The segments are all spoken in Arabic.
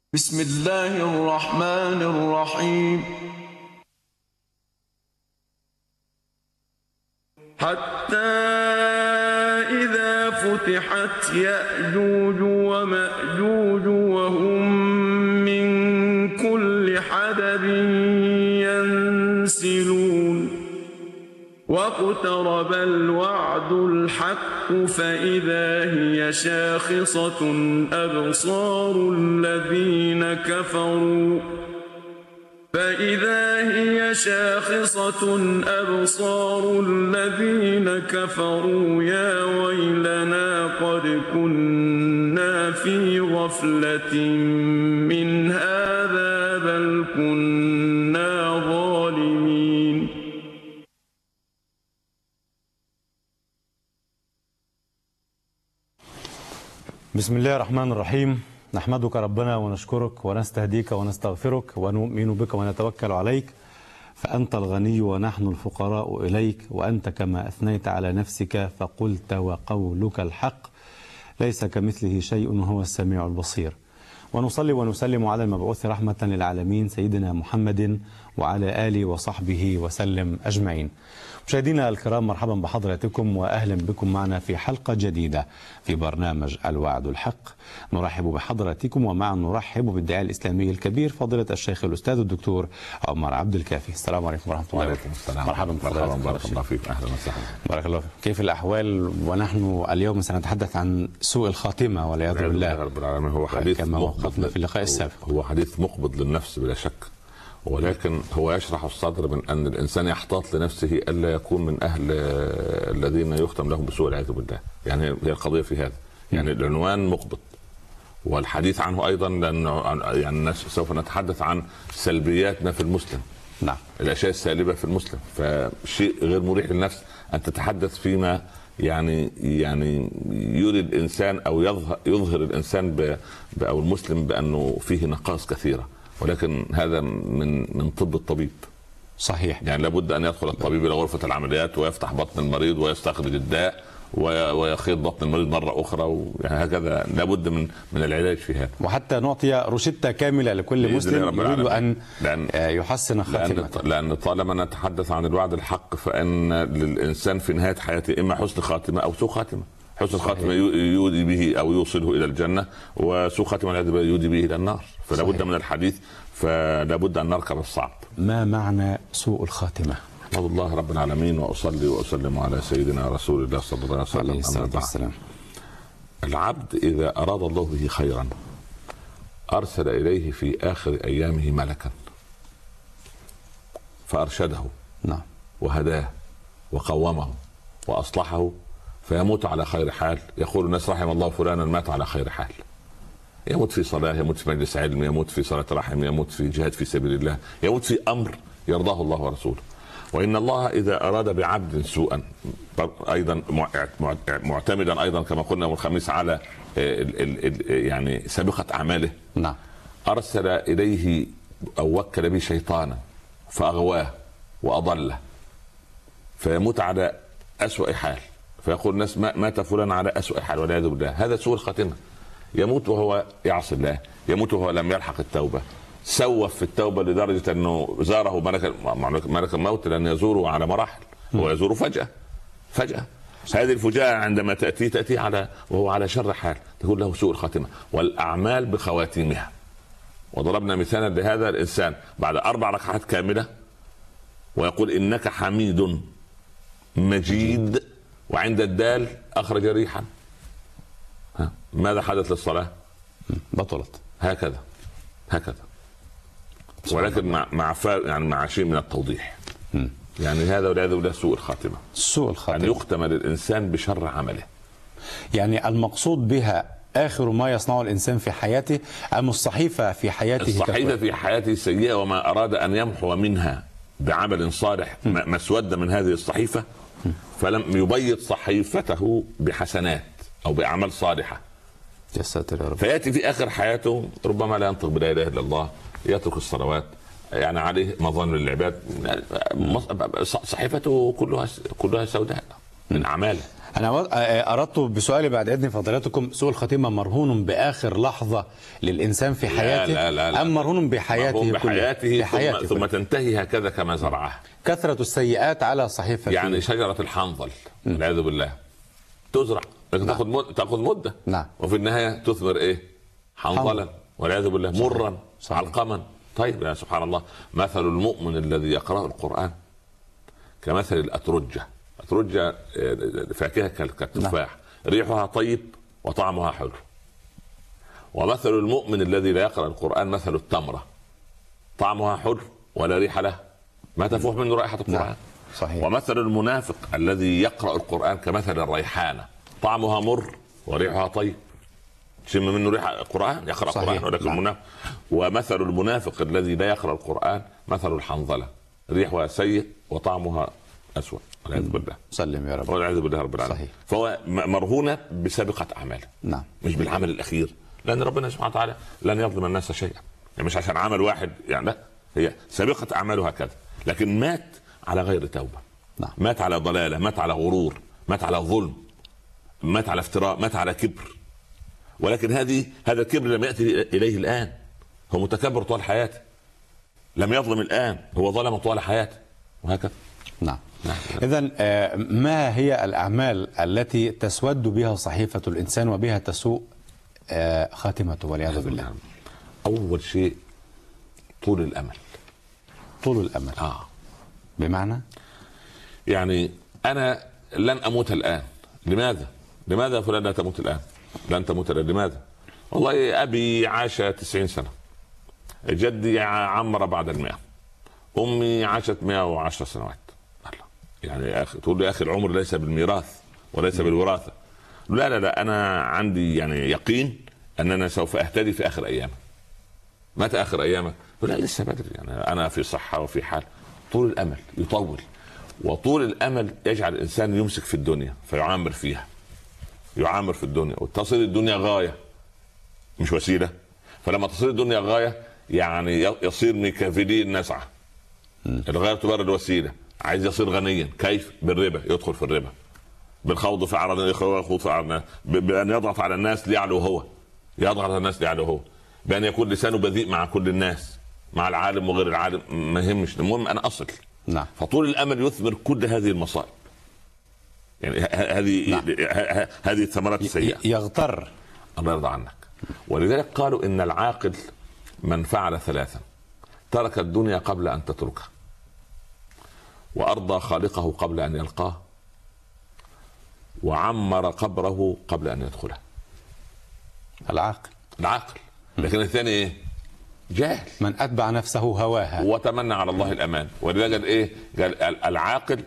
بسم الله الرحمن الرحيم. حتى إذا فتحت يأجوج ومأجوج وهم من كل حدب ينسلون واقترب الوعد الحق فإذا هي شاخصة أبصار الذين كفروا يا ويلنا قد كنا في غفلة من هذا بل كنا ظالمين. بسم الله الرحمن الرحيم. نحمدك ربنا ونشكرك ونستهديك ونستغفرك ونؤمن بك ونتوكل عليك، فأنت الغني ونحن الفقراء إليك، وأنت كما أثنيت على نفسك فقلت وقولك الحق، ليس كمثله شيء وهو السميع البصير. ونصلي ونسلم على المبعوث رحمة للعالمين سيدنا محمد وعلى آله وصحبه وسلم أجمعين. مشاهدينا الكرام، مرحبا بحضراتكم وأهلا بكم معنا في حلقة جديدة في برنامج الوعد الحق. نرحب بحضراتكم ومعا نرحب بالداعية الإسلامي الكبير فضيلة الشيخ الأستاذ الدكتور عمر عبد الكافي. السلام عليكم ورحمة الله وبركاته. السلام. مرحبا بحضراتكم. بارك الله فيك. أهلا وسهلا. بارك الله فيك. كيف الأحوال؟ ونحن اليوم سنتحدث عن سوء الخاتمة والعياذ بالله رب العالمين. هو حديث كما وقفنا في اللقاء السابق. هو حديث مقبض للنفس بلا شك، ولكن هو يشرح الصدر من أن الإنسان يحتاط لنفسه ألا يكون من أهل الذين يختم لهم بسوء العياذ بالله. يعني هي القضية في هذا، يعني العنوان مقبض والحديث عنه أيضا، لأنه يعني سوف نتحدث عن سلبيات ما في المسلم. نعم. الأشياء السالبة في المسلم، فشيء غير مريح للنفس أن تتحدث فيما يعني يري الإنسان أو يظهر الإنسان أو المسلم بأنه فيه نقائص كثيرة، ولكن هذا من طب الطبيب. صحيح. يعني لابد ان يدخل الطبيب الى غرفه العمليات ويفتح بطن المريض ويستخرج الداء ويخيط بطن المريض مره اخرى، يعني هكذا لابد من العلاج في هذا، وحتى نعطي روشته كامله لكل مسلم يريد ان يحسن خاتمته. لان طالما نتحدث عن الوعد الحق فان للانسان في نهايه حياته اما حسن خاتمه او سوء خاتمه. حسن الخاتمه يودي به او يوصله الى الجنه، وسوء خاتمه يودي به الى النار، فلا بد من الحديث، فلا بد ان نركب الصعب. ما معنى سوء الخاتمه؟ احمد الله رب العالمين واصلي واسلم على سيدنا رسول الله صلى الله عليه وسلم. العبد اذا اراد الله به خيرا ارسل اليه في اخر ايامه ملكا فارشده. نعم. وهداه وقومه واصلحه، فيموت على خير حال. يقول الناس رحم الله فلانا مات على خير حال. يموت في صلاة، يموت في مجلس علم، يموت في صلاة رحم، يموت في جهاد في سبيل الله، يموت في أمر يرضاه الله ورسوله. وإن الله إذا أراد بعبد سوءا أيضا معتمدا أيضا كما قلنا يوم الخميس على يعني سابقة أعماله. نعم. أرسل إليه أو وكل به شيطانا فأغواه وأضله، فيموت على أسوأ حال. فيقول الناس مات فلان على أسوأ حال والعياذ بالله. هذا سوء الخاتمة. يموت وهو يعصي الله، يموت وهو لم يلحق التوبة، سوف في التوبة لدرجة أنه زاره ملك الموت، لأن يزوره على مراحل، هو يزوره فجأة. هذه الفجاءة عندما تأتي على وهو على شر حال، تقول له سوء الخاتمة. والأعمال بخواتيمها. وضربنا مثالا لهذا الإنسان بعد 4 ركعات كاملة ويقول إنك حميد مجيد، وعند الدال أخرج ريحا. ماذا حدث للصلاة؟ بطلت. هكذا ولكن مع شيء من التوضيح. يعني هذا والعياذ بالله سوء الخاتمة. سوء الخاتمة أن يختم الإنسان بشر عمله. يعني المقصود بها آخر ما يصنعه الإنسان في حياته، أم الصحيفة في حياته؟ الصحيفة في حياته سيئة، وما أراد أن يمحو منها بعمل صالح مسودة من هذه الصحيفة، فلم يبيض صحيفته بحسنات أو بأعمال صالحة. يا ساتر يا رب. فيأتي في آخر حياته ربما لا ينطق بلا إله إلا الله، يترك الصلوات، يعني عليه مظالم للعباد، صحيفته كلها سوداء من أعماله. أنا أردت بسؤالي بعد إذن فضيلتكم، سوء الخاتمة مرهون بآخر لحظة للإنسان في حياته؟ لا. أم مرهون بحياته كلها؟ ثم تنتهي هكذا كما زرعها. كثرة السيئات على صحيفة، يعني شجرة الحنظل والعياذ بالله تزرع، لكن تأخذ مدة. نعم. وفي النهاية تثمر إيه؟ حنظلا والعياذ بالله، مرا علقما. طيب يا سبحان الله، مثل المؤمن الذي يقرأ القرآن كمثل الأترجة. أترجة فاكهة كالتفاح، ريحها طيب وطعمها حلو. ومثل المؤمن الذي لا يقرأ القرآن مثل التمرة، طعمها حلو ولا ريح له، ما تفوح منه رائحة القرآن. صحيح. ومثل المنافق الذي يقرأ القرآن كمثل الريحانة، طعمها مر وريحها طيب، شم منه ريحة القرآن، يقرأ القرآن ولكن المنافق. ومثل المنافق الذي لا يقرأ القرآن مثل الحنظلة، ريحها سيء وطعمها أسوأ والعياذ بالله. سلم يا رب. والعياذ بالله رب العالمين. صحيح. فهو مرهونة بسابقة أعماله. نعم. مش بالعمل الأخير، لأن ربنا سبحانه وتعالى لن يظلم الناس شيئا، يعني مش عشان عمل واحد يعني، لا، هي سابقة أعماله هكذا. لكن مات على غير توبة. نعم. مات على ضلالة، مات على غرور، مات على ظلم، مات على افتراء، مات على كبر. ولكن هذا الكبر لم يأتي إليه الآن، هو متكبر طوال حياته، لم يظلم الآن، هو ظلم طوال حياته، وهكذا. نعم. إذن ما هي الأعمال التي تسود بها صحيفة الإنسان وبها تسوء خاتمته والعياذ بالله؟ أول شيء طول الأمل. طول الأمل. بمعنى يعني أنا لن أموت الآن. لماذا فلان لا تموت الآن؟ لن تموت الآن. لماذا؟ والله أبي عاش 90 سنة، جدي عمر بعد 100، أمي عاشت 110 سنوات. يعني يا أخي تقول لي يا أخي العمر ليس بالميراث وليس بالوراثة. لا، أنا عندي يعني يقين أننا سوف أهتدي في آخر أيامي. متى آخر أيامك؟ لا لسه بدري، يعني أنا في صحة وفي حال. طول الأمل يطول، وطول الأمل يجعل الإنسان يمسك في الدنيا فيعامر فيها، يعامر في الدنيا، وتصل الدنيا غاية مش وسيلة. فلما تصل الدنيا غاية يعني يصير ميكافيلي النسعة، الغاية تبرر الوسيلة. عايز يصير غنيا، كيف؟ بالربا، يدخل في الربا، بالخوض في عرض يخوض في عرض، بأن يضغط على الناس ليعلو هو، يضغط على الناس ليعلو هو، بأن يكون لسانه بذيء مع كل الناس، مع العالم وغير العالم، ما يهمش، المهم أنا أصل. نعم. فطول الأمل يثمر كل هذه المصائب، يعني هذه الثمرات السيئة. يغتر. الله يرضى عنك. ولذلك قالوا إن العاقل من فعل 3: ترك الدنيا قبل أن تتركها، وأرضى خالقه قبل أن يلقاه، وعمر قبره قبل أن يدخله. العاقل. لكن الثاني إيه؟ جاهل، من أتبع نفسه هواها وتمنى على الله الأمان. ولذلك قال إيه؟ قال العاقل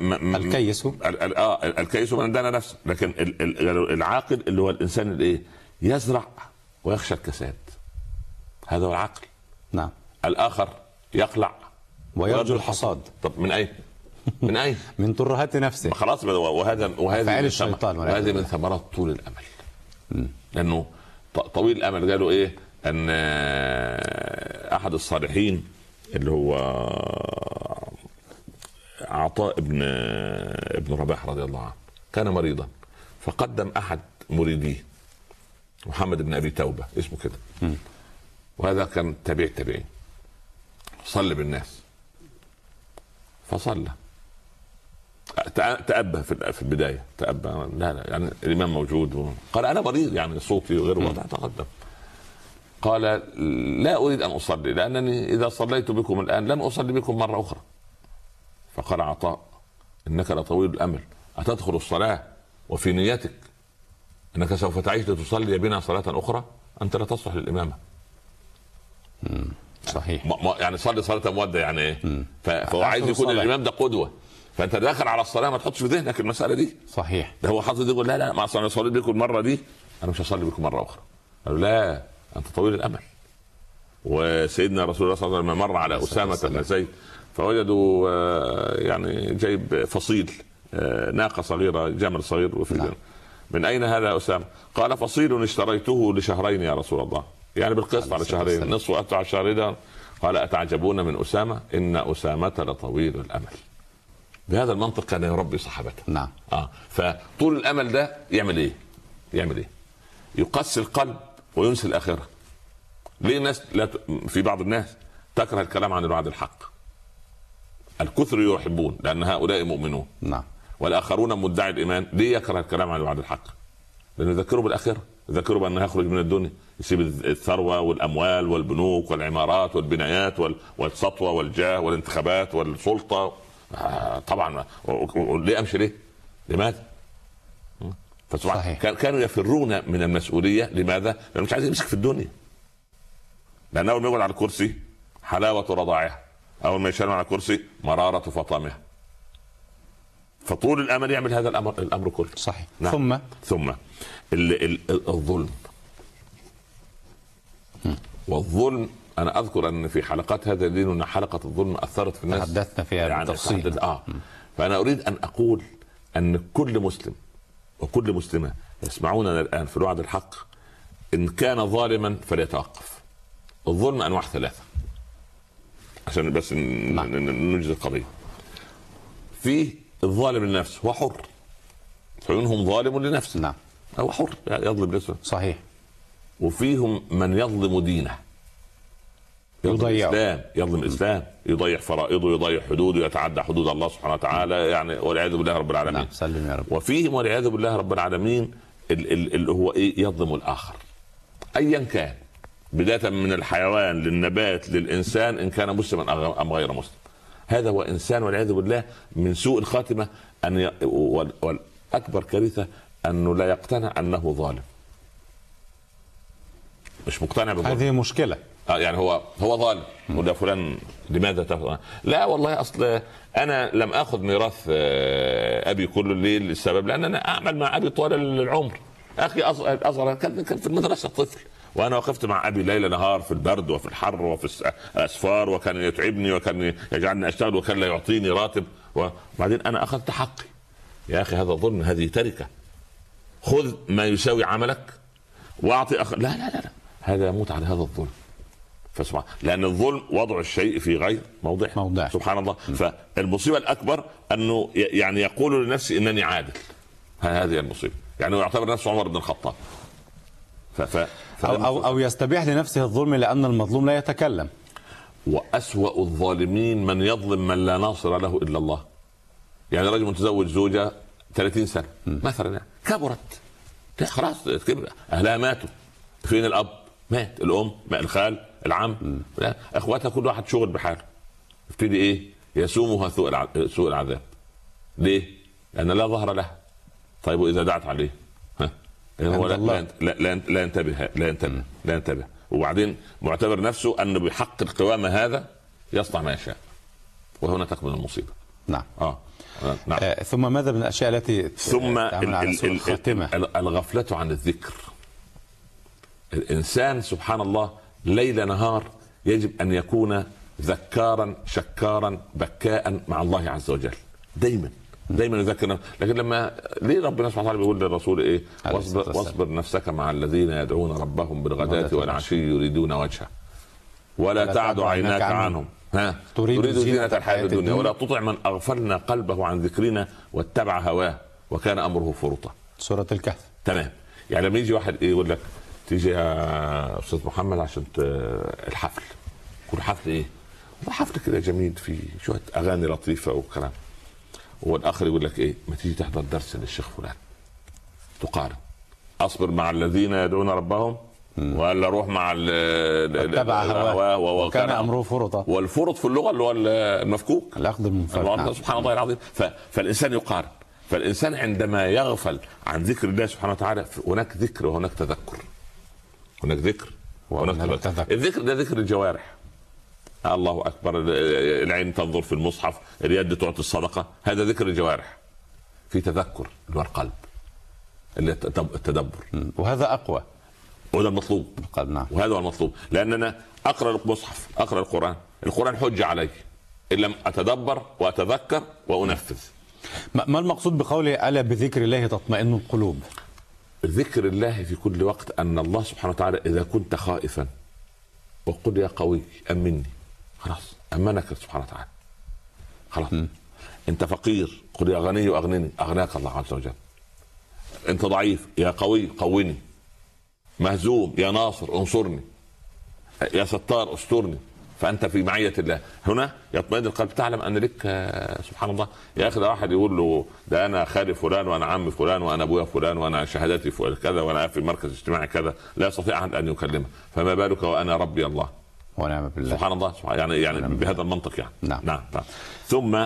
الكيس من دان نفسه. لكن العاقل اللي هو الإنسان اللي إيه؟ يزرع ويخشى الكساد، هذا هو العقل. نعم. الآخر يقلع ويرجو الحصاد. طب من أين؟ من أين؟ من ترهات نفسه. خلاص. وهذه الشيطان، وهذه من ثمرات طول الأمل. لأنه طويل الأمل قالوا إيه؟ أن أحد الصالحين اللي هو عطاء ابن رباح رضي الله عنه كان مريضا، فقدم أحد مريديه محمد بن أبي توبة اسمه كده، وهذا كان تابعي، صلى بالناس، فصلى، تأبى في البداية، تأبى، لا يعني الإمام موجود، قال أنا مريض، يعني صوتي غير واضح، تقدم قال لا أريد أن أصلي، لأنني إذا صليت بكم الآن لن أصلي بكم مرة أخرى. فقال عطاء إنك لطويل الأمل، أتدخل الصلاة وفي نيتك أنك سوف تعيش لتصلي بنا صلاة أخرى؟ أنت لا تصلح للإمامة. صحيح. يعني صلي صلاة مودة، يعني إيه؟ فهو عايز يكون الإمام ده قدوة، فأنت داخل على الصلاة ما تحطش في ذهنك المسألة دي. صحيح. ده هو حاطط يقول لا ما أصلي بكم المرة دي، أنا مش هصلي بكم مرة أخرى. قالوا لا أنت طويل الأمل. وسيدنا رسول الله صلى الله عليه وسلم مر على أسامة بن زيد فوجدوا يعني جايب فصيل، ناقة صغيرة، جمل صغير، وفي من أين هذا أسامة؟ قال فصيل اشتريته لشهرين يا رسول الله، يعني بالقسط على شهرين، نصف أتبع شهرين. قال أتعجبون من أسامة؟ إن أسامة لطويل الأمل. بهذا المنطق كان يربي صحابته. نعم. فطول الامل ده يعمل ايه؟ يقسي القلب وينسي الاخره. ليه الناس في بعض الناس تكره الكلام عن الوعد الحق. الكثر يحبون لان هؤلاء مؤمنون. نعم. والاخرون مدعي الايمان ليه يكره الكلام عن الوعد الحق؟ لانه يذكروا بالاخره، يذكروا بانه يخرج من الدنيا يسيب الثروه والاموال والبنوك والعمارات والبنايات والسطوه والجاه والانتخابات والسلطه. طبعا ليه امشي ليه؟ لماذا؟ كانوا يفرون من المسؤوليه. لماذا؟ لانه مش عايز يمسك في الدنيا. لانه اول ما يقعد على الكرسي حلاوه رضاعها، اول ما يشال على الكرسي مراره فطامها. فطول الامل يعمل هذا الامر كله. صحيح. نعم. ثم الظلم. والظلم انا اذكر ان في حلقات هذا الدين ان حلقه الظلم اثرت في الناس، تحدثنا فيها يعني بالتفصيل. فانا اريد ان اقول ان كل مسلم وكل مسلمه يسمعوننا الان في الوعد الحق ان كان ظالما فليتوقف. الظلم انواع 3 عشان بس ننجز القضيه. في الظالم لنفسه هو حر، فمنهم ظالم لنفسه. نعم. هو حر يظلم نفسه. صحيح. وفيهم من يظلم دينه، يظلم الاسلام، يضيع فرائضه، يضيع حدوده، يتعدى حدود الله سبحانه وتعالى، يعني والعياذ بالله رب العالمين. نعم. سلم يا رب. وفيهم والعياذ بالله رب العالمين اللي هو يظلم الاخر ايا كان، بدايه من الحيوان للنبات للانسان ان كان مسلما ام غير مسلم. هذا هو انسان والعياذ بالله من سوء الخاتمه والاكبر كارثه انه لا يقتنع انه ظالم. مش مقتنع بالظلم. هذه مشكله. يعني هو ظالم وده فلان لماذا تفعل؟ لا والله اصل انا لم اخذ ميراث ابي كله. ليه؟ للسبب لان انا اعمل مع ابي طوال العمر. اخي اصغر كان في المدرسه طفل وانا وقفت مع ابي ليل نهار في البرد وفي الحر وفي الاسفار، وكان يتعبني وكان يجعلني اشتغل وكان لا يعطيني راتب، وبعدين انا اخذت حقي. يا اخي هذا ظلم، هذه تركه. خذ ما يساوي عملك واعطي لا هذا يموت على هذا الظلم. فسبحان، لان الظلم وضع الشيء في غير موضعه. سبحان الله. فالمصيبه الاكبر انه يعني يقول لنفسه انني عادل. هذه المصيبه، يعني يعتبر نفسه عمر بن الخطاب. أو يستبيح لنفسه الظلم لأن المظلوم لا يتكلم. وأسوأ الظالمين من يظلم من لا ناصر له إلا الله. يعني رجل متزوج زوجة 30 سنة مثلا، يعني كبرت خلاص كبر، أهلها ماتوا، فين الأب؟ مات، الأم، الخال، العم، أخواتها كل واحد شغل بحاله. يبتدي يسومها سوء العذاب. ليه؟ لأن لا ظهر لها. طيب وإذا دعت عليه هو لا ينتبه. وبعدين معتبر نفسه انه بحق القوامه هذا يصنع ما يشاء، وهنا تكمن المصيبه. نعم. نعم. ثم ماذا من الاشياء التي ثم الغفله عن الذكر. الانسان سبحان الله ليل نهار يجب ان يكون ذكارا شكارا بكاء مع الله عز وجل، دائما يذكرنا. لكن ليه ربنا سبحانه وتعالى بيقول للرسول واصبر نفسك مع الذين يدعون ربهم بالغداة والعشي يريدون وجهه ولا تعد عيناك عنهم تريد زينة الحياة الدنيا ولا تطع من اغفلنا قلبه عن ذكرنا واتبع هواه وكان امره فرطا. سورة الكهف. تمام. يعني لما يجي واحد يقول لك تيجي يا استاذ محمد عشان الحفل، كل حفل حفل كده جميل فيه شوية اغاني لطيفة وكلام، والاخر يقول لك ما تيجي تحضر درس للشيخ فلان، تقارن اصبر مع الذين يدعون ربهم ولا روح مع اتبع هواه وكان امره فرطا. والفرط في اللغه اللي هو المفكوك، الاخذ المنفك. سبحان الله العظيم. فالانسان يقارن. فالانسان عندما يغفل عن ذكر الله سبحانه وتعالى هناك ذكر وهناك تذكر. هناك ذكر وهناك تذكر. الذكر ده ذكر الجوارح، الله اكبر، العين تنظر في المصحف، اليد تعطي الصدقه، هذا ذكر الجوارح. في تذكر اللي هو القلب، اللي التدبر، وهذا اقوى، وهذا المطلوب. نعم. وهذا هو المطلوب، لان انا اقرا المصحف، اقرا القران حجه علي ان لم اتدبر واتذكر وانفذ. ما المقصود بقوله الا بذكر الله تطمئن القلوب؟ ذكر الله في كل وقت، ان الله سبحانه وتعالى اذا كنت خائفا وقل يا قوي امني، خلاص امنك سبحانه وتعالى. خلاص انت فقير قل يا غني اغنني، اغناك الله عز وجل. انت ضعيف يا قوي قوني، مهزوم يا ناصر انصرني، يا ستار استرني. فانت في معيه الله. هنا يطمئن القلب، تعلم ان لك سبحان الله. يا اخي ده واحد يقول له ده انا خالي فلان وانا عم فلان وانا ابويا فلان وانا شهادتي كذا وانا في مركز اجتماعي كذا، لا يستطيع احد ان يكلمه، فما بالك وانا ربي الله ونعم بالله. سبحان الله. يعني بهذا المنطق يعني. نعم. نعم. ثم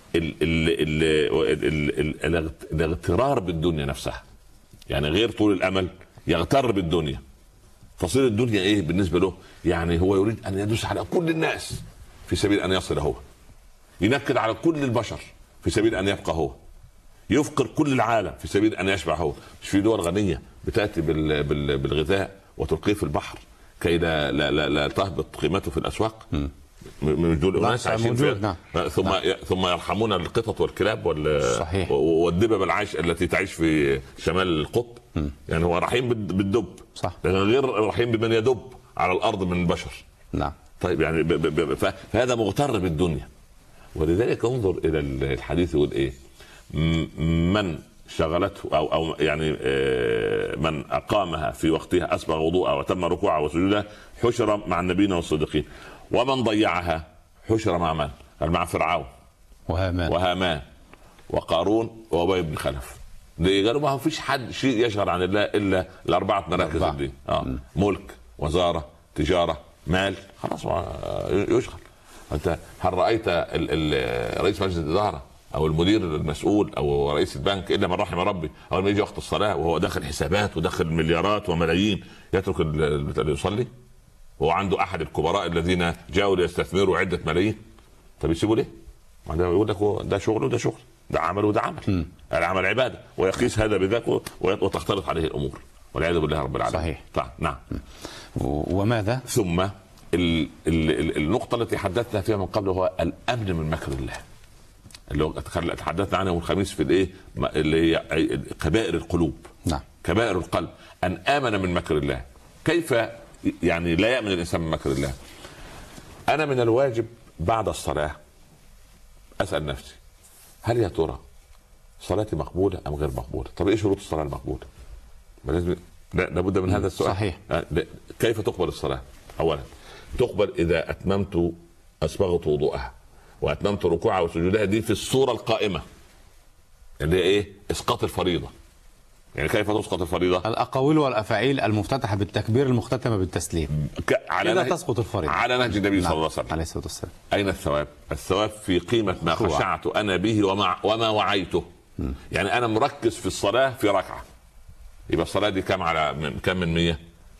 الاغترار بالدنيا نفسها، يعني غير طول الامل، يغتر بالدنيا. تصير الدنيا ايه بالنسبه له؟ يعني هو يريد ان يدوس على كل الناس في سبيل ان يصل هو، ينكد على كل البشر في سبيل ان يبقى هو، يفقر كل العالم في سبيل ان يشبع هو. مش في دول غنيه بتاتي بالغذاء وتلقيه في البحر كي لا تهبط قيمته في الاسواق؟ من دول الناس عايشين فيها. ثم يرحمون القطط والكلاب والدببة العايش التي تعيش في شمال القطب. يعني هو رحيم بالدب، صح، لكن غير رحيم بمن يدب على الارض من البشر. نعم. طيب يعني فهذا مغتر بالدنيا. ولذلك انظر الى الحديث يقول ايه؟ من شغلته او يعني من اقامها في وقتها اسبغ وضوءها وتم ركوعها وسجودها حشر مع النبيين والصديقين، ومن ضيعها حشر مع من؟ مع فرعون وهامان وقارون وابي بن خلف. ليه؟ قالوا ما فيش حد شيء يشغل عن الله الا الاربعه مراكز الدين. ملك، وزاره، تجاره، مال، خلاص يشغل. انت هل رايت رئيس مجلس الاداره او المدير المسؤول او رئيس البنك الا من رحم ربي اول ما يجي وقت الصلاه وهو داخل حسابات وداخل مليارات وملايين يترك اللي يصلي؟ هو عنده احد الكبراء الذين جاءوا ليستثمروا عده ملايين، طب يسيبوا ليه؟ يقول لك ده شغل وده شغل، ده عمل وده عمل. العمل عباده، ويقيس هذا بذاك وتختلط عليه الامور والعياذ بالله رب العالمين. صحيح. طيب نعم. وماذا؟ ثم النقطه التي حدثنا فيها من قبل هو الامن من مكر الله، اللي تحدثنا عنه الخميس في الايه اللي هي كبائر القلوب. نعم. كبائر القلب، ان امن من مكر الله. كيف يعني لا يامن الانسان من مكر الله؟ انا من الواجب بعد الصلاه اسال نفسي هل يا ترى صلاتي مقبوله ام غير مقبوله؟ طب ايه شروط الصلاه المقبوله؟ لابد من هذا السؤال. صحيح. كيف تقبل الصلاه؟ اولا تقبل اذا اتممت اسبغت وضوءها واتممت ركوعها وسجودها، دي في الصوره القائمه اللي هي ايه؟ اسقاط الفريضه. يعني كيف تسقط الفريضه؟ الاقاويل والافاعيل المفتتحه بالتكبير المختتمه بالتسليم كذا تسقط الفريضه على نهج النبي صلى الله عليه وسلم عليه الصلاه والسلام. اين الثواب؟ الثواب في قيمه ما خشعت انا به وما وعيته. يعني انا مركز في الصلاه في ركعه، يبقى الصلاه دي كم على كم من 100؟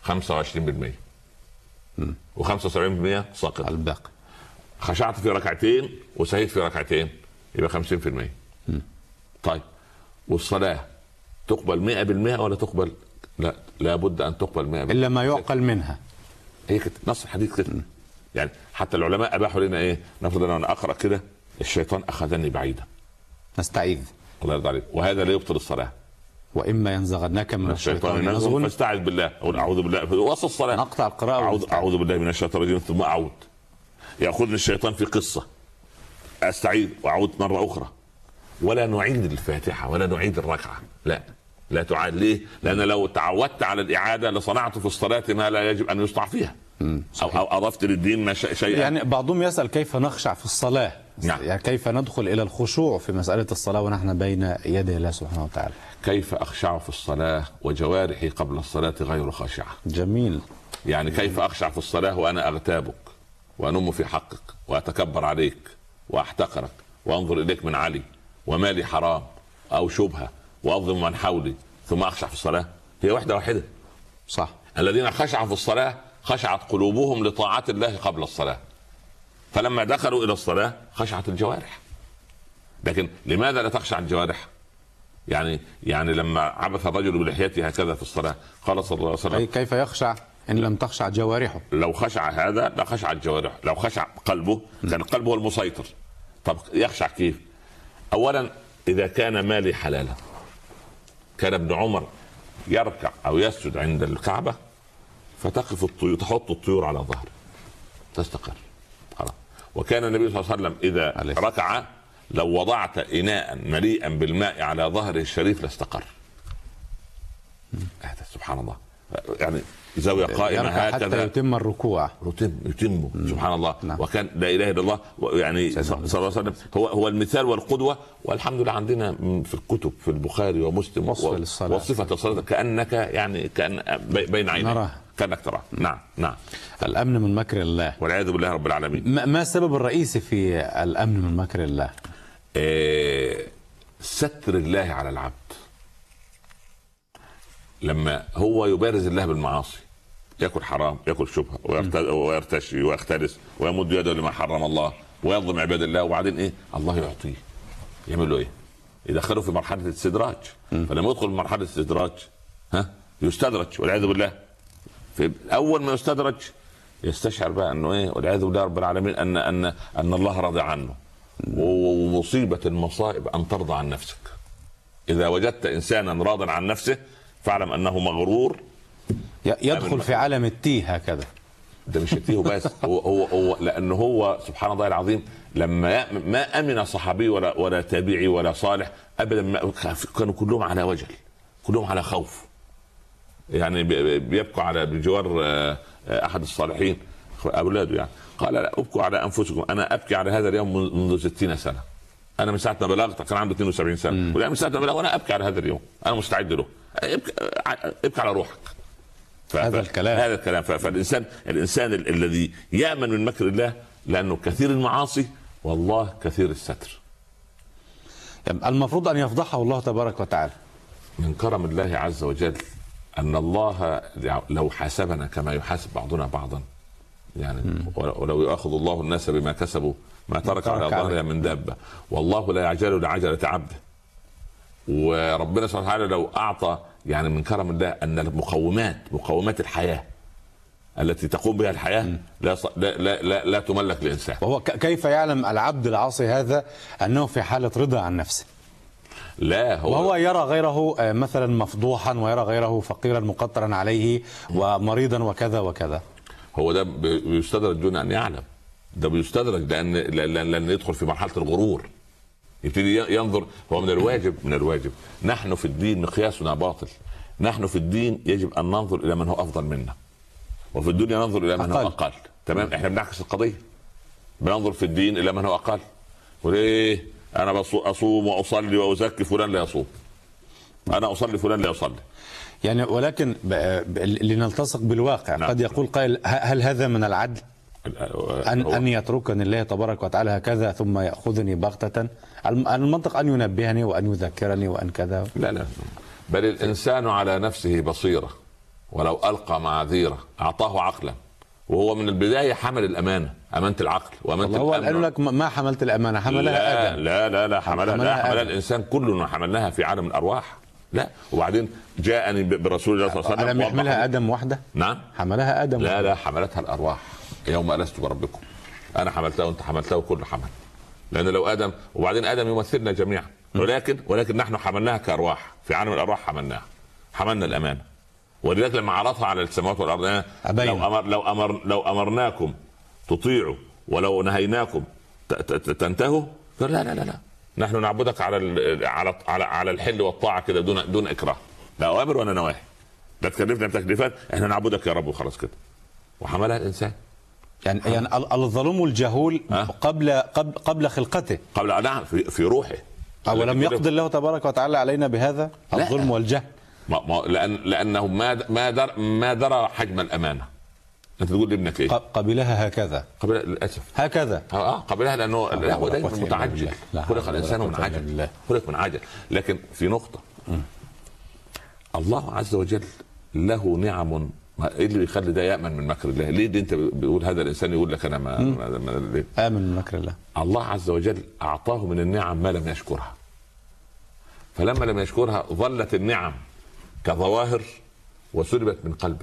25%. و75% ساقط الباقي. خشعت في ركعتين وسهيت في ركعتين يبقى 50%. طيب والصلاه تقبل 100% ولا تقبل؟ لا، لابد ان تقبل 100% الا ما يعقل منها. هي كده نص الحديث كده. يعني حتى العلماء اباحوا لنا ايه؟ نفرض انا اقرا كده الشيطان اخذني بعيدا نستعيذ، الله يرضى عليك، وهذا لا يبطل الصلاه. واما ينزغنك من الشيطان نزغ فاستعذ بالله، اقول اعوذ بالله في وسط الصلاه، نقطع القراءه اعوذ بالله من الشيطان الرجيم ثم اعود. ياخذني الشيطان في قصه، استعيذ واعود مره اخرى، ولا نعيد الفاتحه ولا نعيد الركعه، لا تعاد. ليه؟ لان لو تعودت على الاعاده لصنعت في الصلاه ما لا يجب ان يصنع فيها. او اضفت للدين شيئا. يعني بعضهم يسال كيف نخشع في الصلاه؟ نعم. يعني كيف ندخل الى الخشوع في مساله الصلاه ونحن بين يدي الله سبحانه وتعالى؟ كيف اخشع في الصلاه وجوارحي قبل الصلاه غير خاشعه؟ جميل. يعني كيف اخشع في الصلاه وانا اغتابك وانم في حقك واتكبر عليك واحتقرك وانظر اليك من علي ومالي حرام او شبهه واظلم من حولي، ثم اخشع في الصلاه؟ هي واحده. صح. الذين خشعوا في الصلاه خشعت قلوبهم لطاعه الله قبل الصلاه، فلما دخلوا الى الصلاه خشعت الجوارح. لكن لماذا لا تخشع الجوارح؟ يعني لما عبث الرجل بلحيته هكذا في الصلاه قال صلى الله عليه وسلم كيف يخشع ان لم تخشع جوارحه؟ لو خشع هذا لخشع الجوارح، لو خشع قلبه كان القلب هو المسيطر. طب يخشع كيف؟ اولا اذا كان مالي حلالا، كان ابن عمر يركع او يسجد عند الكعبه فتقف الطيور، تحط الطيور على ظهره تستقر خلاص. وكان النبي صلى الله عليه وسلم اذا ركع لو وضعت إناء مليئا بالماء على ظهره الشريف لاستقر. سبحان الله، يعني زاوية قائمة هكذا حتى يتم الركوع، يتم سبحان الله. وكان لا إله إلا الله، يعني صلى الله عليه وسلم هو المثال والقدوة. والحمد لله عندنا في الكتب في البخاري ومسلم وصفة الصلاة كأنك يعني كأن بين عينيك كأنك تراه. نعم. الأمن من مكر الله والعياذ بالله رب العالمين. ما السبب الرئيسي في الأمن من مكر الله؟ ستر الله على العبد. لما هو يبارز الله بالمعاصي، يأكل حرام، يأكل شبهة، ويرتشي ويختلس ويمد يده لما حرم الله ويظلم عباد الله، وبعدين ايه؟ الله يعطيه، يعمل له ايه؟ يدخله في مرحلة الاستدراج. فلما يدخل في مرحلة الاستدراج يستدرج والعياذ بالله. في اول ما يستدرج يستشعر بقى انه ايه؟ والعياذ بالله رب العالمين ان الله راضي عنه. ومصيبة المصائب ان ترضى عن نفسك. اذا وجدت انسانا راضا عن نفسه فاعلم انه مغرور، يدخل في عالم التيه هكذا. ده مش التيه بس، هو لانه هو سبحان الله العظيم لما ما امن صحابي ولا تابعي ولا صالح ابدا، كانوا كلهم على وجل، كلهم على خوف. يعني بيبكوا على بجوار احد الصالحين اولاده، يعني قال لا ابكوا على انفسكم، انا ابكي على هذا اليوم منذ 60 سنه. انا من ساعه ما بلغت كان عنده 72 سنه، ولا من ساعه ما بلغ وانا ابكي على هذا اليوم، انا مستعد له. ابكي على روحك. هذا الكلام. فالانسان الذي يامن من مكر الله لانه كثير المعاصي والله كثير الستر. المفروض ان يفضحه الله تبارك وتعالى. من كرم الله عز وجل ان الله لو حاسبنا كما يحاسب بعضنا بعضا، يعني ولو ياخذ الله الناس بما كسبوا ما ترك على ظهرها من دابه، والله لا يعجل لعجله عبده. وربنا سبحانه وتعالى لو اعطى، يعني من كرم الله ان مقومات الحياه التي تقوم بها الحياه لا تملك لانسان. وهو كيف يعلم العبد العاصي هذا انه في حاله رضا عن نفسه؟ لا وهو يرى غيره مثلا مفضوحا، ويرى غيره فقيرا مقطرا عليه ومريضا وكذا وكذا. هو ده بيستدرج دون ان يعلم، ده بيستدرج لان يدخل في مرحله الغرور، يبتدي ينظر. هو من الواجب نحن في الدين مقياسنا باطل. نحن في الدين يجب ان ننظر الى من هو افضل منا، وفي الدنيا ننظر الى من هو اقل. تمام، احنا بنعكس القضيه، بننظر في الدين الى من هو اقل. وليه انا اصوم واصلي وازكي فلان لا يصوم، انا اصلي فلان لا يصلي؟ يعني ولكن لنلتصق بالواقع. نعم. قد يقول قائل هل هذا من العدل أن يتركني الله تبارك وتعالى هكذا ثم يأخذني بغتة؟ المنطق أن ينبهني وأن يذكرني وأن كذا. لا بل الإنسان على نفسه بصيرة، ولو ألقى معاذيره أعطاه عقلا، وهو من البداية حمل الأمانة، أمانة العقل وأمانة الأمن. هو قال لك ما حملت الأمانة، حملها آدم. لا حملها الإنسان كلنا حملناها في عالم الأرواح. لا، وبعدين جاءني برسول الله صلى الله عليه وسلم. ألم يحملها آدم وحده؟ نعم حملها آدم. لا حملتها الأرواح. يوم ألست بربكم، أنا حملتها وأنت حملتها وكل حمل. لأن لو آدم، وبعدين آدم يمثلنا جميعا، ولكن نحن حملناها كأرواح في عالم الأرواح، حملنا الأمانة. ولذلك لما عرضها على السماوات والأرض لو أمرناكم تطيعوا ولو نهيناكم تنتهوا، قال لا نحن نعبدك على الحل والطاعة كده دون إكراه، لا أوامر ولا نواهي، لا تكلفنا بتكليفات، احنا نعبدك يا رب وخلاص كده. وحملها الإنسان. يعني الظلوم الجهول قبل خلقته، نعم في روحه. ولم يقضي الله تبارك وتعالى علينا بهذا الظلم والجهل؟ لأنه ما درى حجم الأمانة. أنت تقول لابنك إيه؟ قبلها هكذا. قبلها للأسف هكذا. قبلها لأنه هو دائما متعجل. خلق الإنسان من عجل، خلق من عجل. لكن في نقطة، الله عز وجل له نعم. ايه اللي يخلي ده يأمن من مكر الله؟ ليه دي انت بيقول هذا الانسان يقول لك انا ليه؟ آمن من مكر الله. الله عز وجل اعطاه من النعم ما لم يشكرها، فلما لم يشكرها ظلت النعم كظواهر وسلبت من قلبه،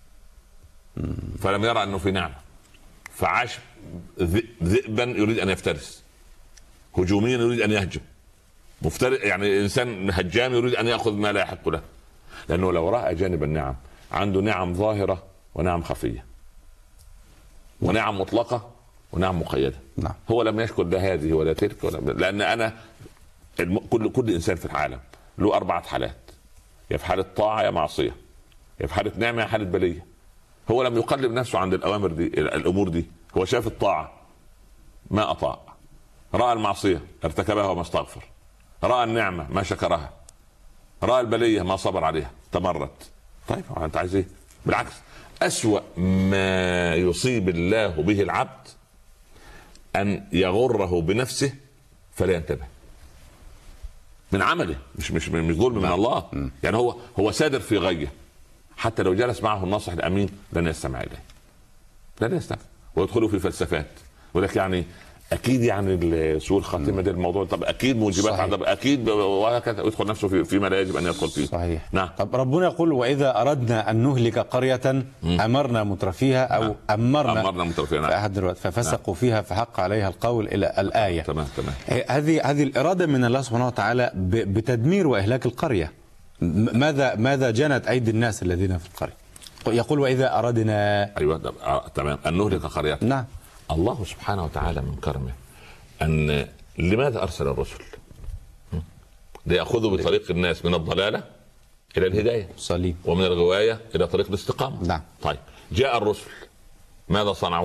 فلم يرى انه في نعمه، فعاش ذئبا يريد ان يفترس، هجوميا يريد ان يهجم، يعني انسان هجام يريد ان ياخذ ما لا يحق له. لانه لو راى جانب النعم، عنده نعم ظاهرة ونعم خفية، ونعم مطلقة ونعم مقيده. نعم. هو لم يشكر لا هذه ولا تلك لان انا كل انسان في العالم له 4 حالات، يا في حاله طاعه يا معصيه، يا في حاله نعمه يا حاله بليه. هو لم يقلب نفسه عند الامر دي الامور دي، هو شاف الطاعه ما اطاع، راى المعصيه ارتكبها وما استغفر، راى النعمه ما شكرها، راى البليه ما صبر عليها تمرد. طيب انت عايز ايه؟ بالعكس، اسوأ ما يصيب الله به العبد ان يغره بنفسه فلا ينتبه من عمله. مش ظلم من الله. يعني هو سادر في غيه، حتى لو جلس معه الناصح الامين لن يستمع اليه، لن يستمع، ويدخلوا في فلسفات ولك يعني اكيد يعني سوء الخاتمه ده الموضوع، طب اكيد موجبات عذاب اكيد، وهكذا يدخل نفسه فيما لا يجب ان يدخل فيه. صحيح. نعم. طب ربنا يقول واذا اردنا ان نهلك قريه امرنا مترفيها او امرنا مترفيها في احد الوقت ففسقوا فيها فحق عليها القول الى الايه. تمام. هذه الاراده من الله سبحانه وتعالى بتدمير واهلاك القريه. ماذا جنت ايدي الناس الذين في القريه؟ يقول واذا اردنا. ايوه تمام ان نهلك قريه. نعم. الله سبحانه وتعالى من كرمه ان لماذا ارسل الرسل؟ ليأخذوا بطريق الناس من الضلاله الى الهدايه صليم، ومن الغوايه الى طريق الاستقامه. نعم. طيب جاء الرسل ماذا صنعوا؟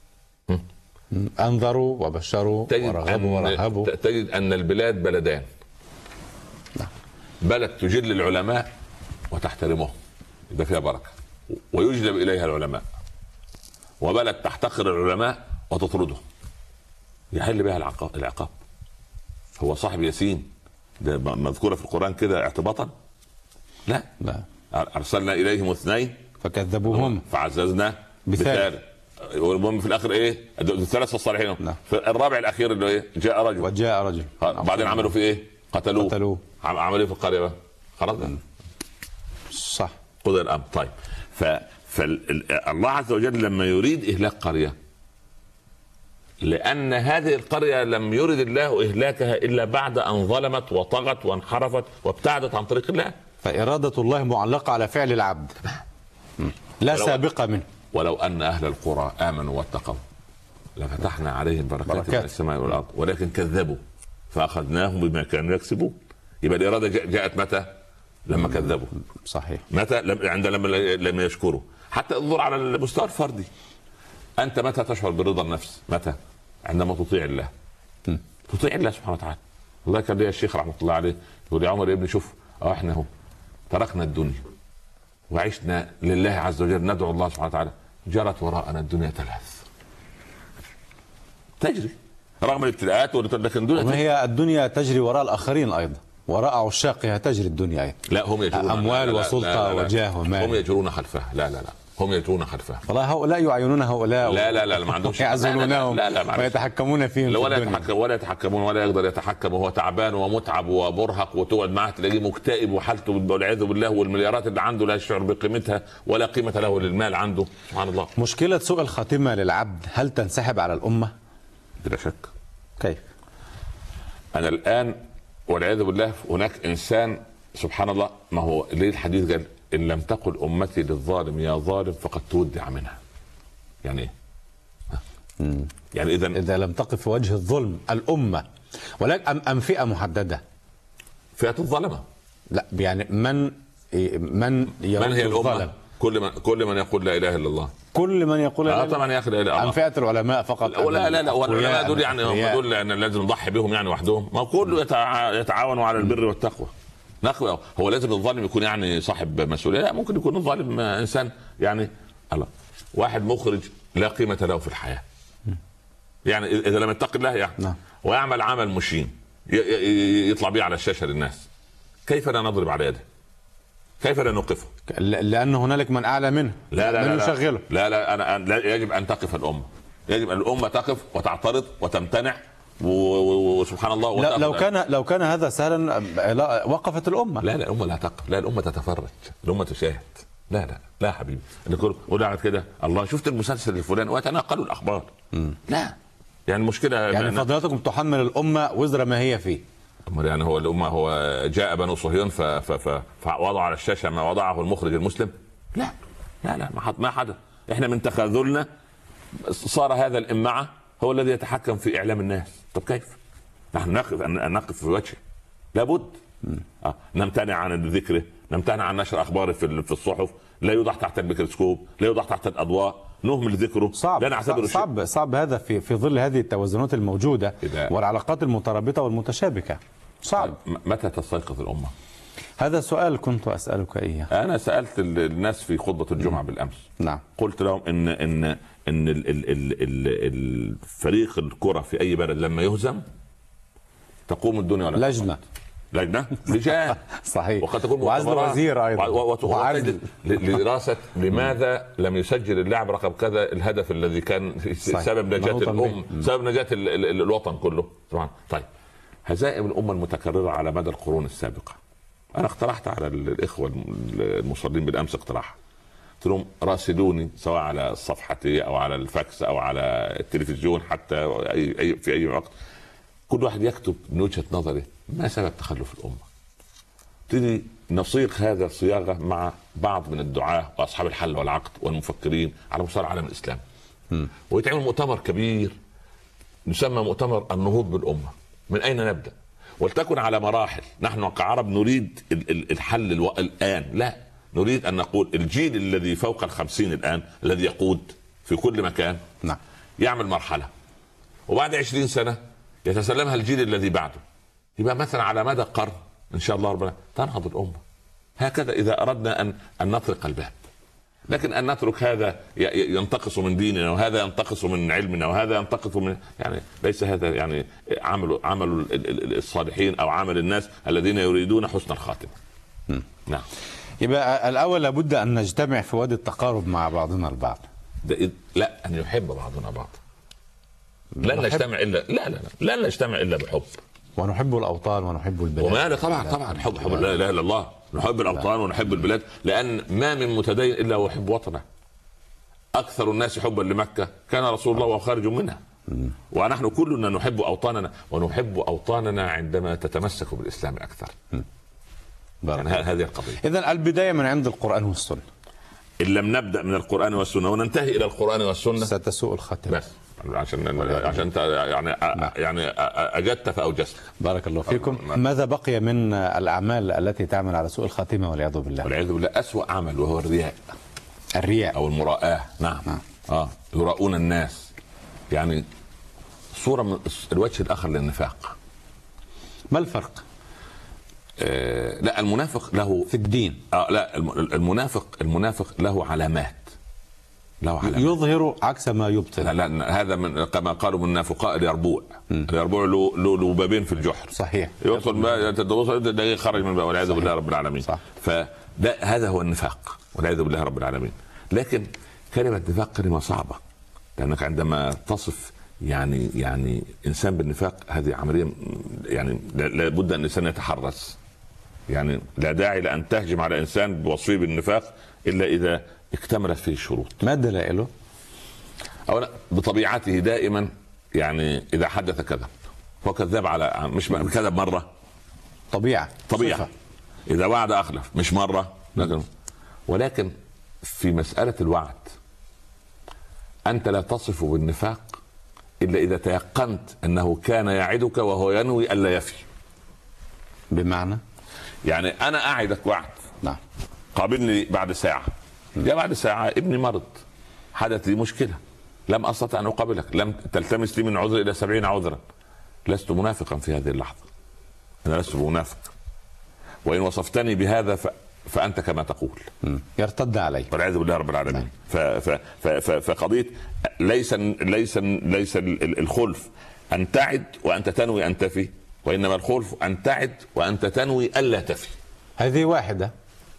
انذروا وبشروا ورغبوا ورهبوا. تجد ان البلاد بلدان. نعم. بلد تجل العلماء وتحترمهم يبقى فيها بركه ويجلب اليها العلماء، وبلد تحتقر العلماء وتطردهم يحل بها العقاب. هو صاحب ياسين ده مذكوره في القرآن كده اعتباطا؟ لا. ارسلنا اليهم 2 فكذبوهم فعززنا بثالث، والمهم في الاخر ايه؟ الثلاثه الصالحين. نعم. في الرابع الاخير اللي ايه؟ جاء رجل بعدين عملوا في ايه؟ قتلوه. عملوا ايه في القريه بقى؟ خلاص. صح. قضي الامر. طيب فالله عز وجل لما يريد إهلاك قرية، لأن هذه القرية لم يرد الله إهلاكها إلا بعد أن ظلمت وطغت وانحرفت وابتعدت عن طريق الله. فإرادة الله معلقة على فعل العبد لا سابقة منه. ولو أن أهل القرى آمنوا واتقوا لفتحنا عليهم بركات من السماء والأرض ولكن كذبوا فأخذناهم بما كانوا يكسبون. يبقى الإرادة جاءت متى؟ لما كذبوا. صحيح. متى؟ عندما لم يشكروا. حتى انظر على المستوى الفردي، انت متى تشعر برضا النفس؟ متى؟ عندما تطيع الله. تطيع الله سبحانه وتعالى. الله كان لي الشيخ رحمه الله عليه يقول يا عمر يا ابني شوف احنا اهو تركنا الدنيا وعشنا لله عز وجل ندعو الله سبحانه وتعالى، جرت وراءنا الدنيا تلهث تجري رغم الابتلاءات، لكن وما هي الدنيا تجري وراء الاخرين ايضا، وراء عشاقها تجري الدنيا أيضا. لا هم يجرون اموال وسلطه وجاه ومال. هم يجرون خلفها. لا هم يجرون خلفها. والله هؤلاء يعينون هؤلاء. لا ما عندهمش يعزلونهم ويتحكمون فيهم ولا يتحكمون ولا يقدر يتحكم، وهو تعبان ومتعب ومرهق وتقعد معه تلاقيه مكتئب وحالته والعياذ بالله، والمليارات اللي عنده لا يشعر بقيمتها ولا قيمه له للمال عنده. سبحان الله. مشكله سوء الخاتمه للعبد هل تنسحب على الامه؟ بلا شك. كيف؟ انا الان والعياذ بالله هناك انسان سبحان الله، ما هو ليه الحديث قال ان لم تقل امتي للظالم يا ظالم فقد تودع منها. يعني ايه؟ يعني اذا لم تقف في وجه الظلم الامه، ولكن ام فئه محدده؟ فئه الظلمه. لا يعني من هي الامه؟ كل من يقول لا اله الا الله. كل من يقول لا طبعا يا اخي لا اله الا الله. عن فئه العلماء فقط؟ لا والعلماء دول يعني هم دول يعني لازم نضحي بهم يعني وحدهم؟ ما كله يتعاونوا على البر والتقوى. هو لازم الظالم يكون يعني صاحب مسؤوليه؟ لا، ممكن يكون الظالم انسان يعني الله واحد مخرج لا قيمه له في الحياه، يعني اذا لم يتق الله يعني ويعمل عمل مشين يطلع به على الشاشه للناس، كيف لا نضرب على يده؟ كيف لا نوقفه؟ لأن هنالك من أعلى منه. لا نشغله. لا أنا يجب أن تقف الأمة، يجب أن الأمة تقف وتعترض وتمتنع وسبحان الله. لو كان هذا سهلا وقفت الأمة. لا الأمة لا تقف، لا الأمة تتفرج، الأمة تشاهد. لا حبيبي، قاعد كده الله شفت المسلسل الفلاني ويتناقلوا الأخبار. لا يعني المشكلة يعني فضيلتكم تحمل الأمة وزر ما هي فيه. يعني هو الأمة هو جاء بنو صهيون فوضع على الشاشة ما وضعه المخرج المسلم؟ لا ما حدث. احنا من تخاذلنا صار هذا الإمعة هو الذي يتحكم في اعلام الناس. طب كيف نحن نقف في وجهه؟ لابد نمتنع عن ذكره، نمتنع عن نشر اخباره في الصحف، لا يوضع تحت الميكروسكوب، لا يوضع تحت الاضواء، نهمل ذكره. صعب هذا في ظل هذه التوازنات الموجوده والعلاقات المترابطه والمتشابكه. صعب. متى تستيقظ الامه؟ هذا سؤال كنت اسالك اياه. انا سالت الناس في خطبه الجمعه بالامس. نعم. قلت لهم ان الفريق الكره في اي بلد لما يهزم تقوم الدنيا ولا لجان صحيح. وقد تكون وعزل وزير ايضا وعزل لدراسه لماذا لم يسجل اللاعب رقم كذا الهدف الذي كان سبب نجاه الام، سبب نجاه الوطن كله. طيب هزائم الامه المتكرره على مدى القرون السابقه، انا اقترحت على الاخوه المصلين بالامس اقتراح، قلت لهم راسلوني سواء على صفحتي او على الفاكس او على التلفزيون حتى في اي وقت، كل واحد يكتب من وجهه نظره ما سبب تخلف الامه. نبتدي نصيغ هذا الصياغه مع بعض من الدعاه واصحاب الحل والعقد والمفكرين على مستوى العالم الاسلامي، ويتعمل مؤتمر كبير يسمى مؤتمر النهوض بالامه. من اين نبدا؟ ولتكن على مراحل. نحن كعرب نريد الحل الان، لا نريد ان نقول الجيل الذي فوق 50 الان الذي يقود في كل مكان، نعم، يعمل مرحله، وبعد 20 سنه يتسلمها الجيل الذي بعده، يبقى مثلا على مدى قرن ان شاء الله ربنا تنهض الامه. هكذا اذا اردنا ان نطرق الباب. لكن ان نترك هذا ينتقص من ديننا وهذا ينتقص من علمنا وهذا ينتقص من، يعني ليس هذا يعني عمل الصالحين او عمل الناس الذين يريدون حسن الخاتمه. نعم. يبقى الاول لابد ان نجتمع في وادي التقارب مع بعضنا البعض. لا، ان يحب بعضنا بعض. لن نجتمع الا لن نجتمع الا بحب. ونحب الاوطان ونحب البلاد. وما طبعا حب لا اله الا الله. نحب الاوطان ونحب البلاد، لان ما من متدين الا ويحب وطنه. اكثر الناس حبا لمكه كان رسول الله وهو خارج منها. ونحن كلنا نحب اوطاننا، ونحب اوطاننا عندما تتمسك بالاسلام اكثر. يعني هذه القضيه. اذا البدايه من عند القران والسنه. ان لم نبدا من القران والسنه وننتهي الى القران والسنه ستسوء الخاتمه. بس عشان يعني اجدت فاوجزت. بارك الله فيكم. ماذا بقي من الاعمال التي تعمل على سوء الخاتمه والعياذ بالله؟ والعياذ بالله اسوأ عمل وهو الرياء او المراءه. نعم. يراؤون الناس، يعني صوره من الوجه الاخر للنفاق. ما الفرق؟ لا، المنافق له في الدين. لا، المنافق له علامات. يظهر عكس ما يبطن. لا، هذا من كما قالوا من النافقاء اليربوع. اليربوع له بابين في الجحر. صحيح. يدخل ما خرج من باب، والعياذ بالله رب العالمين. صح. هذا هو النفاق والعياذ بالله رب العالمين. لكن كلمة نفاق كلمة صعبة، لأنك عندما تصف يعني إنسان بالنفاق هذه عملية، يعني لابد أن الإنسان يتحرس. يعني لا داعي لأن تهجم على إنسان بوصفه بالنفاق إلا إذا اكتملت فيه الشروط. ما دلائله؟ أولا بطبيعته دائما يعني إذا حدث كذب، هو كذاب على مش كذب مرة، طبيعة. إذا وعد أخلف، مش مرة. ولكن في مسألة الوعد أنت لا تصف بالنفاق إلا إذا تيقنت أنه كان يعدك وهو ينوي ألا يفي. بمعنى يعني أنا أعدك وعد، نعم، قابلني بعد ساعة، يا بعد ساعة ابني مرض، حدث لي مشكلة، لم أستطع أن أقابلك، لم تلتمس لي من عذر إلى 70 عذرا. لست منافقا في هذه اللحظة، أنا لست منافق، وإن وصفتني بهذا فأنت كما تقول. يرتد علي والعياذ بالله رب العالمين. فقضية ليس الخلف أن تعد وأنت تنوي أن تفي، وإنما الخلف أن تعد وأنت تنوي ألا تفي. هذه واحدة،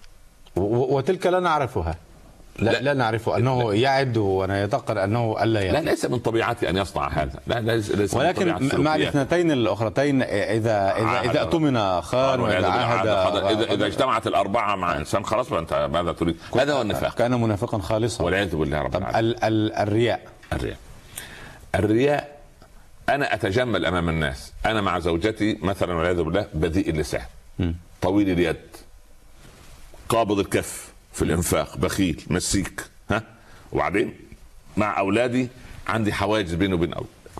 وتلك لا نعرفها. لا نعرف أنه يعد ونيتقن أنه ألا يفي. لا، ليس من طبيعتي أن يصنع هذا. لا، ليس. ولكن مع الاثنتين الأخرتين إذا أؤتمن خان وإذا عاهد، إذا اجتمعت الأربعة مع إنسان خلاص، فأنت ماذا تريد؟ هذا هو النفاق. كان منافقا خالصا والعياذ بالله رب العالمين. الرياء أنا أتجمل أمام الناس، أنا مع زوجتي مثلا والعياذ بالله بذيء اللسان، طويل اليد، قابض الكف في الإنفاق، بخيل، مسيك، وبعدين مع أولادي عندي حواجز بيني وبين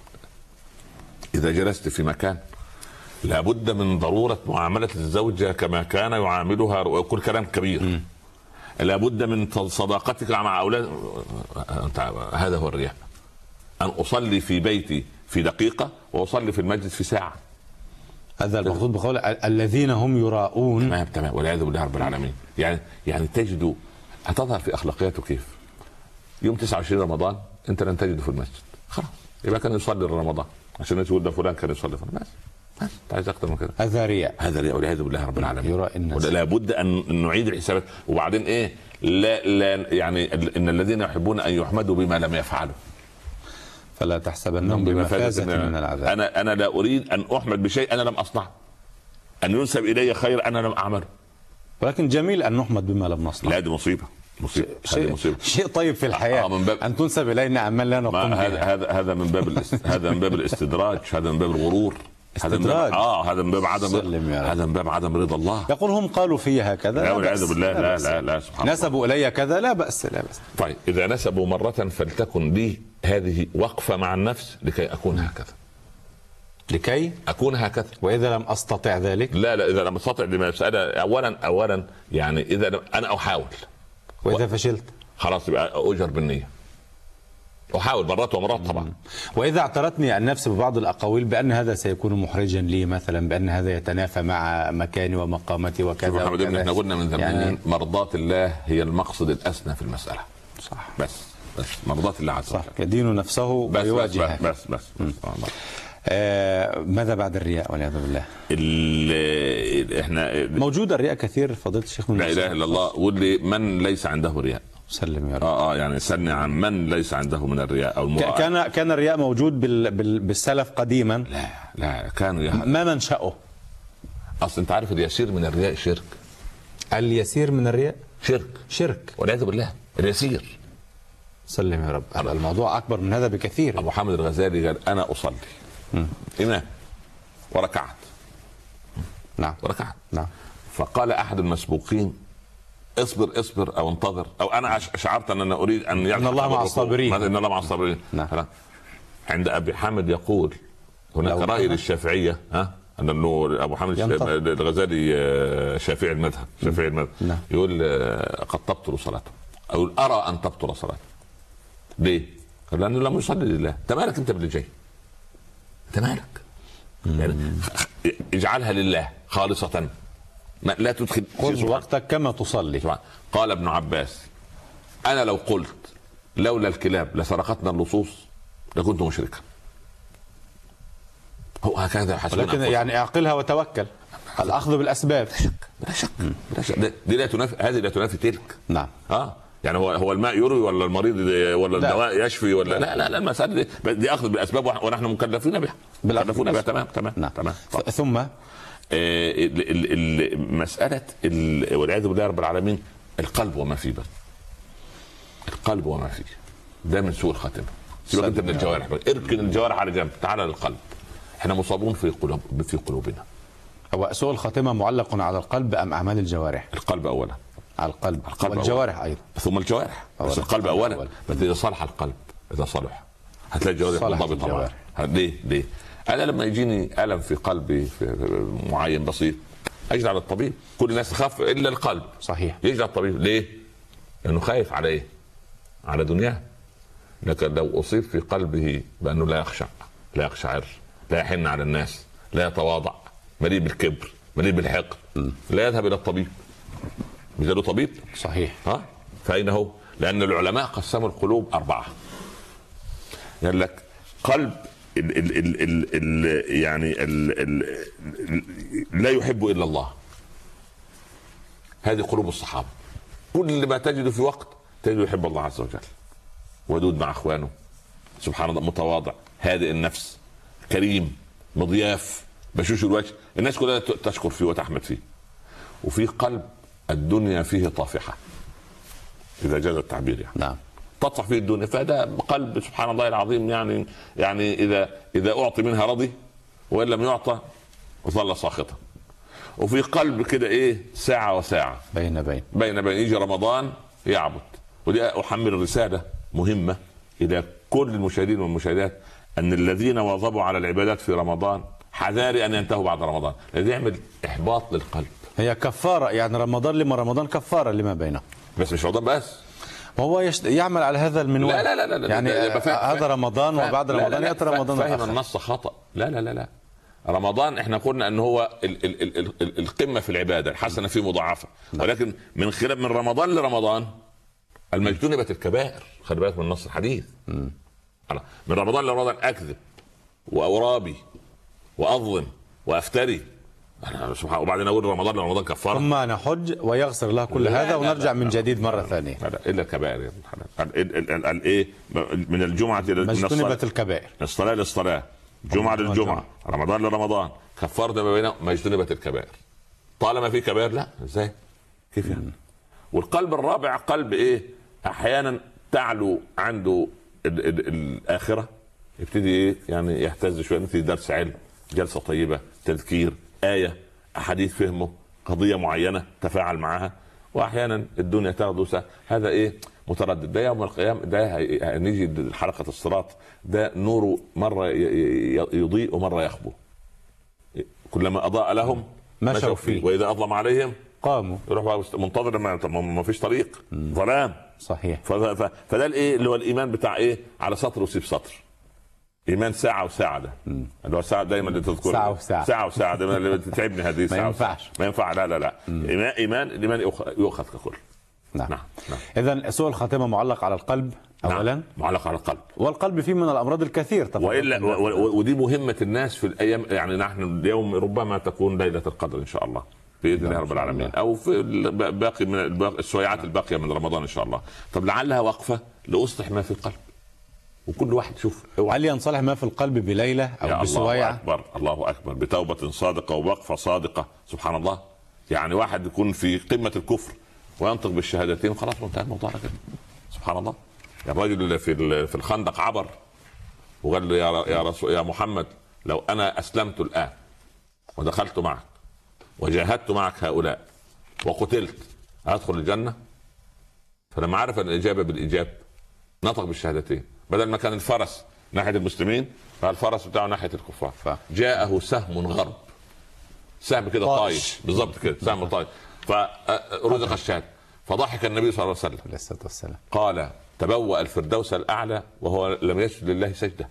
اذا جلست في مكان لابد من ضروره معامله الزوجه كما كان يعاملها، وكل كلام كبير. لابد من صداقتك مع اولاد. هذا هو الرياء، ان اصلي في بيتي في دقيقه واصلي في المسجد في ساعه. هذا المقصود بقول الذين هم يراؤون. تمام والعياذ بالله رب العالمين. يعني تجد هتظهر في اخلاقياته كيف؟ يوم 29 رمضان انت لن تجده في المسجد، خلاص يبقى كان يصلي رمضان عشان تقول ده فلان كان يصلي في المسجد. بس عايز اكتر من كده. هذا رياء، هذا رياء والعياذ بالله رب العالمين. يراء الناس. لابد ان نعيد الحسابات. وبعدين ايه؟ لا يعني ان الذين يحبون ان يحمدوا بما لم يفعلوا فلا تحسبنهم بمفازة من العذاب. انا لا اريد ان احمد بشيء انا لم اصنعه، ان ينسب الي خير انا لم اعمله. ولكن جميل ان نحمد بما لم نصنع. لا دي مصيبه. شيء طيب في الحياه ان تنسب الينا اعمال لا نقوم بها. هذا من باب هذا من باب الاستدراج، هذا من باب الغرور، استدراج. هذا من باب عدم رضا الله. يقول هم قالوا في هكذا، لا والعياذ بالله. لا سبحان الله. نسبوا الي كذا، لا باس. طيب اذا نسبوا مره فلتكن لي هذه وقفه مع النفس لكي اكون هكذا، لكي اكون هكذا. واذا لم استطع ذلك، لا اذا لم استطع دي مساله. اولا يعني اذا انا احاول واذا فشلت خلاص يبقى اجر بالنيه. احاول مرات ومرات طبعا. واذا اعترتني النفس ببعض الاقاويل بان هذا سيكون محرجا لي، مثلا بان هذا يتنافى مع مكاني ومقامتي وكذا محمد ابن، احنا قلنا من زمان يعني مرضاة الله هي المقصد الاسنى في المساله. صح. بس مرضاة الله عز وجل. صح. يدين نفسه ويواجهها. بس. ماذا بعد الرياء والعياذ بالله؟ احنا موجود الرياء كثير فضيلة الشيخ. لا اله الا الله. قول لي من ليس عنده رياء. سلم يا رب. يعني سلني عن من ليس عنده من الرياء او المراءة. كان الرياء موجود بالسلف قديما. لا كانوا ما منشأه؟ اصل انت عارف اليسير من الرياء شرك. اليسير من الرياء شرك والعياذ بالله. اليسير. سلم يا رب. الموضوع اكبر من هذا بكثير. ابو حامد الغزالي قال انا اصلي امام وركعت. نعم. فقال احد المسبوقين اصبر او انتظر، او انا شعرت ان انا اريد ان ان الله مع الصابرين. ان الله مع الصابرين. نعم. عند ابي حامد يقول هناك راي للشافعيه انه ابو حامد الغزالي شافعي المذهب. نعم. يقول قد تبطل صلاته، او ارى ان تبطل صلاته. ليه؟ قال لانه لم يصلي لله. انت مالك انت باللي جاي؟ انت مالك؟ يعني اجعلها لله خالصة، لا تدخل خذ وقتك كما تصلي. قال ابن عباس انا لو قلت لولا الكلاب لسرقتنا اللصوص لكنت مشركا. هو هكذا حسب. لكن يعني اعقلها وتوكل. الاخذ بالاسباب. بلا شك. دي لا تنافي، هذه لا تنافي تلك. نعم. يعني هو الماء يروي ولا المريض ولا الدواء يشفي ولا لا المسألة دي اخذ بالاسباب ونحن مكلفين بها. تمام. ثم مسألة والعياذ بالله رب العالمين القلب وما فيه. بس القلب وما فيه ده من سوء الخاتمة. سيبك انت من الجوارح، اركن الجوارح على جنب، تعال للقلب. احنا مصابون في قلوبنا. هو سوء الخاتمة معلق على القلب ام اعمال الجوارح؟ القلب اولا. على القلب والجوارح ايضا، ثم الجوارح. بس القلب اولا. بس اذا صلح القلب، اذا صلح هتلاقي الجوارح منضبطه. ليه؟ انا لما يجيني الم في قلبي في معين بسيط اجري على الطبيب. كل الناس تخاف الا القلب. صحيح. يجري على الطبيب ليه؟ لانه خايف على ايه؟ على دنياه. لكن لو اصيب في قلبه بانه لا يخشع، لا يقشعر، لا يحن على الناس، لا يتواضع، مليء بالكبر، مليء بالحقد، لا يذهب الى الطبيب. مثل طبيب. صحيح. فأين هو؟ لأن العلماء قسموا القلوب 4. قال لك قلب يعني لا يحب إلا الله. هذه قلوب الصحابة. كل ما تجد في وقت تجد يحب الله عز وجل، ودود مع أخوانه، سبحان الله، متواضع، هادئ النفس، كريم، مضياف، بشوش الوجه، الناس كلها تشكر فيه وتحمد فيه. وفي قلب الدنيا فيه طافحة، إذا جاز التعبير يعني. نعم. تطفح فيه الدنيا. فده قلب سبحان الله العظيم يعني إذا أعطي منها رضي، وإن لم يعطى ظل ساخطا. وفي قلب كده ساعة وساعة، بين يجي رمضان يعبد. ودي أحمل رسالة مهمة إلى كل المشاهدين والمشاهدات، ان الذين واظبوا على العبادات في رمضان حذاري ان ينتهوا بعد رمضان، لأن يعمل احباط للقلب. هي كفاره، يعني رمضان لما رمضان كفاره لما بينه. بس مش رمضان بس، هو يعمل على هذا المنوال. لا يعني هذا رمضان وبعد رمضان ياتي رمضان فاهم الآخر. النص خطأ. لا رمضان احنا قلنا ان هو القمه في العباده، الحسنه فيه مضاعفه، ولكن من خلال من رمضان لرمضان المجتنبت الكبائر. خلي بالك من النص الحديث. من رمضان لرمضان اكذب واورابي واظلم وافتري، سبحان، وبعدين اقول رمضان لرمضان كفاره، ثم نحج ويغفر الله كل هذا ونرجع من جديد مره ثانيه. لا الا الكبائر. الايه من الجمعه الى مجتنبت الكبائر، الصلاه للصلاه، جمعه للجمعه، رمضان لرمضان، كفرت ما بينهم، مجتنبت الكبائر. طالما في كبائر لا ازاي كيف يعني؟ والقلب الرابع قلب ايه؟ احيانا تعلو عنده الاخره، يبتدي ايه يعني يهتز شويه، في درس علم، جلسه طيبه، تذكير، ايه، احاديث فهمه، قضيه معينه تفاعل معها، واحيانا الدنيا تاخده هذا ايه متردد. ده يوم القيامه ده نيجي حلقه الصراط، ده نوره مره يضيء ومره يخبو، كلما اضاء لهم مشوا فيه واذا اظلم عليهم قاموا. يروح منتظر ما فيش طريق، ظلام. صحيح. فده الايه اللي هو الايمان بتاع ايه؟ على سطر وسيب سطر. ايمان ساعه وساعه، ده اللي هو ساعه دايما اللي تذكر ساعه وساعه دايما اللي تتعبني هذه ساعه. ما ينفعش لا ايمان الايمان يؤخذ ككل. نعم. اذا سوء الخاتمه معلق على القلب اولا. نعم. معلق على القلب، والقلب فيه من الامراض الكثير طبعا، والا ودي مهمه الناس في الايام، يعني نحن اليوم ربما تكون ليله القدر ان شاء الله باذن الله رب العالمين، او في باقي من السويعات الباقيه من رمضان ان شاء الله. طب لعلها وقفه لاصلح ما في القلب، وكل واحد شوف هل ينصلح ما في القلب بليله او بسويعه؟ الله اكبر، الله اكبر، بتوبه صادقه ووقفه صادقه. سبحان الله، يعني واحد يكون في قمه الكفر وينطق بالشهادتين خلاص انتهى الموضوع كده. سبحان الله. الرجل اللي في الخندق عبر وقال له يا رسول يا محمد، لو انا اسلمت الان ودخلت معك وجاهدت معك هؤلاء وقتلت ادخل الجنه؟ فلما عرف الاجابه بالاجابه نطق بالشهادتين، بدل ما كان الفرس ناحيه المسلمين فالفرس بتاعه ناحيه الكفار. جاءه سهم غرب، سهم كده طايش بالضبط كده، سهم طايش، فرزق الشهاده. فضحك النبي صلى الله عليه وسلم قال تبوأ الفردوس الاعلى وهو لم يسجد لله سجده.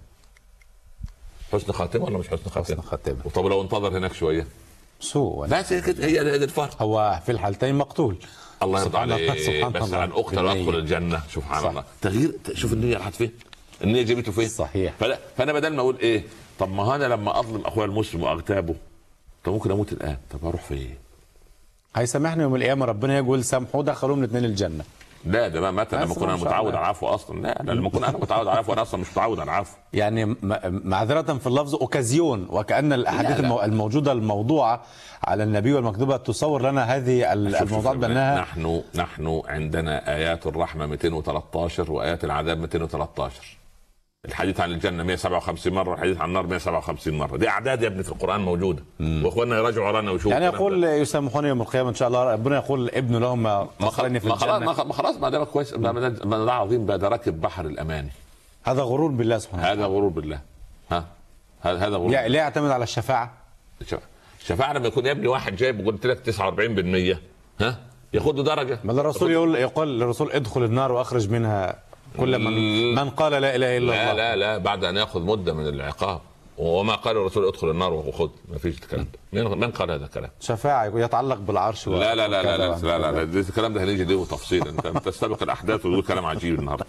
حسن خاتمه ولا مش حسن خاتمه؟ حسن خاتمه. وطب لو انتظر هناك شويه سوء، بس هي الفرق. هو في الحالتين مقتول. الله يرضى عليك. بس عن اقتل وادخل الجنه. سبحان الله. تغيير، شوف النيه راحت فين، النيه جابته فين. صحيح. فانا بدل ما اقول ايه، طب ما انا لما اظلم اخويا المسلم واغتابه، طب ممكن اموت الان، طب اروح فين؟ هيسامحني يوم القيامه ربنا، يقول سامحوا دخلوهم الاثنين الجنه. لا ده متى لما اكون انا متعود على العفو اصلا. لا لما اكون انا متعود على العفو، انا اصلا مش متعود على العفو. يعني معذره في اللفظ اوكازيون، وكأن الاحاديث الموجوده الموضوعه على النبي والمكتوبه تصور لنا هذه الموضوعات بانها نحن عندنا ايات الرحمه 213 وايات العذاب 213. الحديث عن الجنه 157 مره، والحديث عن النار 157 مره. دي اعداد يا ابني في القران موجوده، واخواننا يراجعوا ورانا ويشوفوا. يعني يقول يسامحوني يوم القيامه ان شاء الله، ربنا يقول ابن لهم ما خلني في الجنه. ما خلاص، ما ده كويس، ما ده عظيم بقى، ده راكب بحر الاماني. هذا غرور بالله سبحانه وتعالى. هذا غرور بالله. هذا غرور. ليه يعتمد على الشفاعه؟ الشفاعه لما يكون يا ابني واحد جايب قلت لك 49%، ياخذ درجه. ما الرسول يقول للرسول ادخل النار واخرج منها كل من قال لا اله الا الله. لا بعد ان ياخذ مده من العقاب. وما قال الرسول ادخل النار وخذ، ما فيش الكلام ده. من قال هذا الكلام؟ شفاعه يتعلق بالعرش. لا الكلام ده هنيجي له تفصيلا. انت تستبق الاحداث وتقول كلام عجيب النهارده.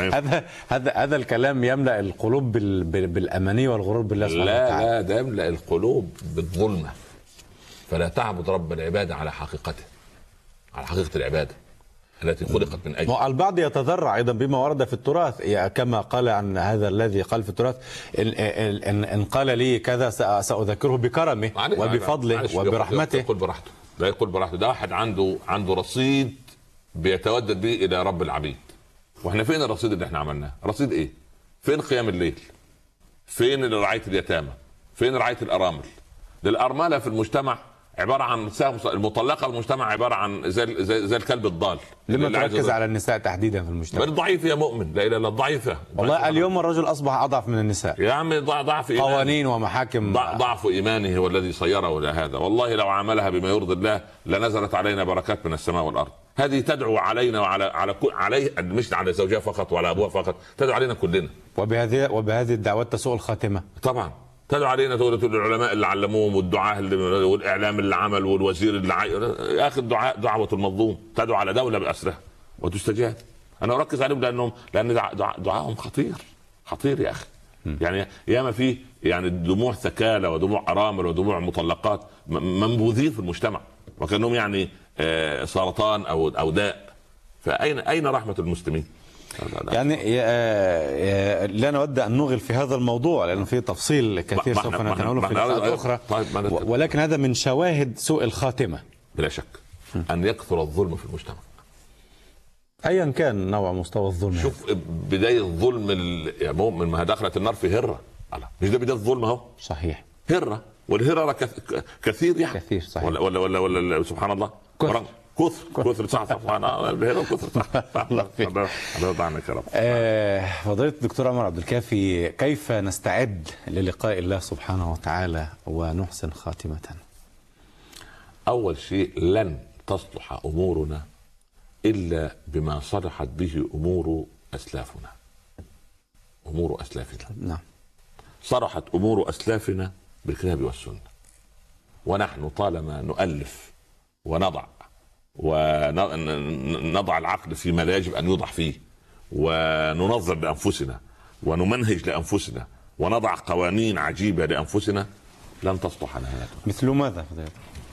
هذا الكلام يملا القلوب بالاماني والغرور بالله سبحانه وتعالى. لا ده يملا القلوب بالظلمه. فلا تعبد رب العباده على حقيقته، على حقيقه العباده التي خلقت من اجل. البعض يتذرع ايضا بما ورد في التراث، كما قال عن هذا الذي قال في التراث ان قال لي كذا ساذكره بكرمه وبفضله وبرحمته. يقول براحته، لا يقول براحته. ده واحد عنده رصيد بيتودد به الى رب العبيد. واحنا فين الرصيد اللي احنا عملناه؟ رصيد ايه؟ فين قيام الليل؟ فين رعايه اليتامى؟ فين رعايه الارامل؟ للارمله في المجتمع عباره عن سهم المطلقه المجتمع عباره عن زي الكلب الضال. لما تركز على النساء تحديدا في المجتمع؟ الضعيف يا مؤمن، لا اله الا الضعيفه. والله اليوم الرجل اصبح اضعف من النساء يا عم. ضعف إيمانه. قوانين ومحاكم. ضعف ايمانه هو الذي صيره الى هذا. والله لو عملها بما يرضي الله لنزلت علينا بركات من السماء والارض. هذه تدعو علينا عليه، مش على زوجها فقط وعلى ابوها فقط، تدعو علينا كلنا. وبهذه الدعوات تسوء الخاتمه طبعا. تدعو علينا تقول العلماء اللي علموهم والدعاة والاعلام اللي عمل والوزير اللي يا اخي الدعاء دعوه المظلوم، تدعو على دوله باسرها وتستجاب. انا اركز عليهم لان دعائهم خطير يا اخي. يعني ياما فيه يعني دموع ثكالى ودموع ارامل ودموع مطلقات منبوذين في المجتمع وكانهم يعني سرطان او داء. فاين رحمه المسلمين؟ يعني لا نود ان نغل في هذا الموضوع لانه فيه تفصيل كثير سوف نتناوله في لقاءات اخرى، ولكن هذا من شواهد سوء الخاتمه بلا شك ان يكثر الظلم في المجتمع ايا كان نوع مستوى الظلم. شوف بدايه الظلم يا مؤمن، ما دخلت النار في هره، مش ده بدايه الظلم اهو. صحيح، هره، والهره كثير يعني كثير صحيح. ولا سبحان الله كثر صح الهره كثر صح. الله يضعنك يا رب. فضيلة الدكتور عمر عبد الكافي، كيف نستعد للقاء الله سبحانه وتعالى ونحسن خاتمة؟ اول شيء لن تصلح امورنا إلا بما صلحت به أمور أسلافنا. نعم. صلحت أمور أسلافنا بالكتاب والسنة، ونحن طالما نؤلف ونضع العقل فيما لا يجب أن يوضع فيه، وننظر لأنفسنا ونمنهج لأنفسنا ونضع قوانين عجيبة لأنفسنا، لن تصلح لنا حياتنا. مثل ماذا فضيلة؟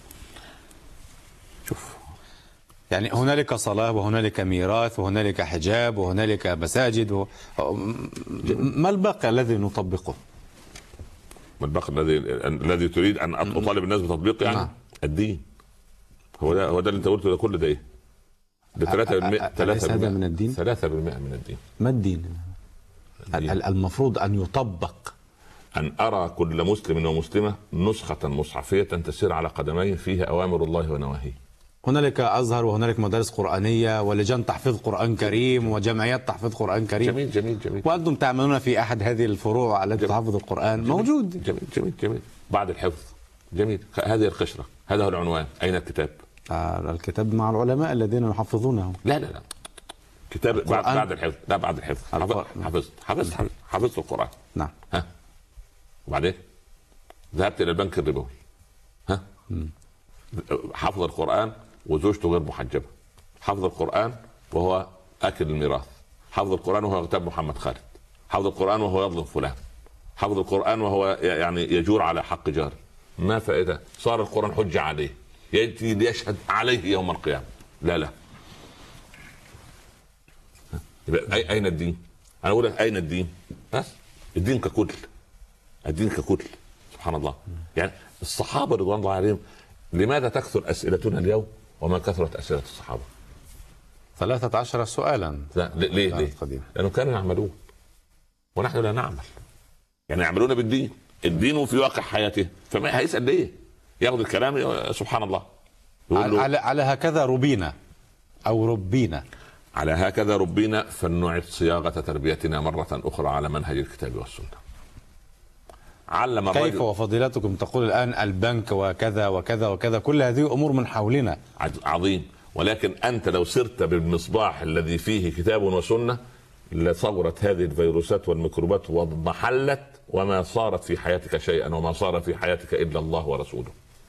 شوف، يعني هنالك صلاة وهنالك ميراث وهنالك حجاب وهنالك مساجد ما الباقي الذي نطبقه؟ ما الباقي الذي تريد ان اطالب الناس بتطبيقه؟ يعني الدين هو ده اللي انت قلته. ده كل ده ايه؟ ده 3% من الدين. 3% من الدين. ما الدين؟ المفروض ان يطبق. ان ارى كل مسلم ومسلمه نسخة مصحفية تسير على قدميه فيها اوامر الله ونواهيه. هنالك أزهر وهنالك مدارس قرآنية ولجان تحفيظ قرآن كريم وجمعيات تحفيظ قرآن كريم. جميل جميل جميل. وأنتم تعملون في أحد هذه الفروع التي تحفظ القرآن. جميل. موجود. جميل جميل جميل. بعد الحفظ. جميل. هذه القشرة، هذا هو العنوان. أين الكتاب؟ الكتاب مع العلماء الذين يحفظونه. لا كتاب بعد الحفظ. لا بعد الحفظ. حفظت القرآن. نعم. ها. وبعدين ذهبت إلى البنك الربوي. ها. حفظ القرآن وزوجته غير محجبة، حفظ القرآن وهو أكل الميراث، حفظ القرآن وهو يغتاب محمد خالد، حفظ القرآن وهو يظلم فلان، حفظ القرآن وهو يعني يجور على حق جاره. ما فائدة؟ صار القرآن حجة عليه، يأتي ليشهد عليه يوم القيامة. لا أين الدين؟ أنا أقول لك أين الدين؟ بس الدين ككل، الدين ككل. سبحان الله. يعني الصحابة رضوان الله عليهم لماذا تكثر أسئلتنا اليوم وما كثرت أسئلة الصحابة؟ 13 سؤالا. لا ليه؟ لأنه كانوا يعملون ونحن لا نعمل. يعني يعملون بالدين، الدين وفي واقع حياته، فما هيسأل ليه؟ ياخذ الكلام سبحان الله. على هكذا ربينا أو ربينا، على هكذا ربينا، فلنعد صياغة تربيتنا مرة أخرى على منهج الكتاب والسنة. علم الرجل. كيف وفضيلتكم تقول الآن البنك وكذا وكذا وكذا، كل هذه أمور من حولنا. عظيم، ولكن أنت لو سرت بالمصباح الذي فيه كتاب وسنة لصورت هذه الفيروسات والميكروبات واضمحلت، وما صارت في حياتك شيئا، وما صار في حياتك إلا الله ورسوله.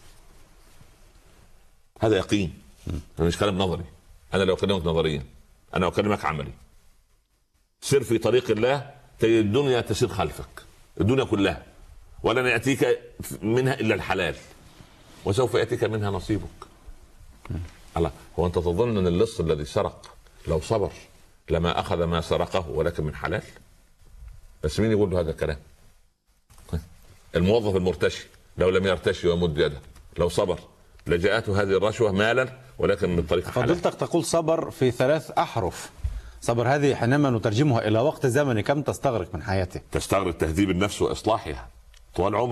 هذا يقين، مش كلام نظري. أنا لو أكلمك نظريا، أنا أكلمك عملي. سر في طريق الله تجد الدنيا تسير خلفك، الدنيا كلها، ولن يأتيك منها إلا الحلال، وسوف يأتيك منها نصيبك. الله، هو أنت تظن أن اللص الذي سرق لو صبر لما أخذ ما سرقه ولكن من حلال؟ بس مين يقول له هذا الكلام؟ الموظف المرتشي لو لم يرتشي ويمد يده لو صبر لجاءته هذه الرشوة مالا ولكن من طريق حلال. فضلتك تقول صبر في 3 أحرف. صبر هذه حينما نترجمها إلى وقت زمني كم تستغرق من حياته؟ تستغرق تهذيب النفس وإصلاحها طوال عمره،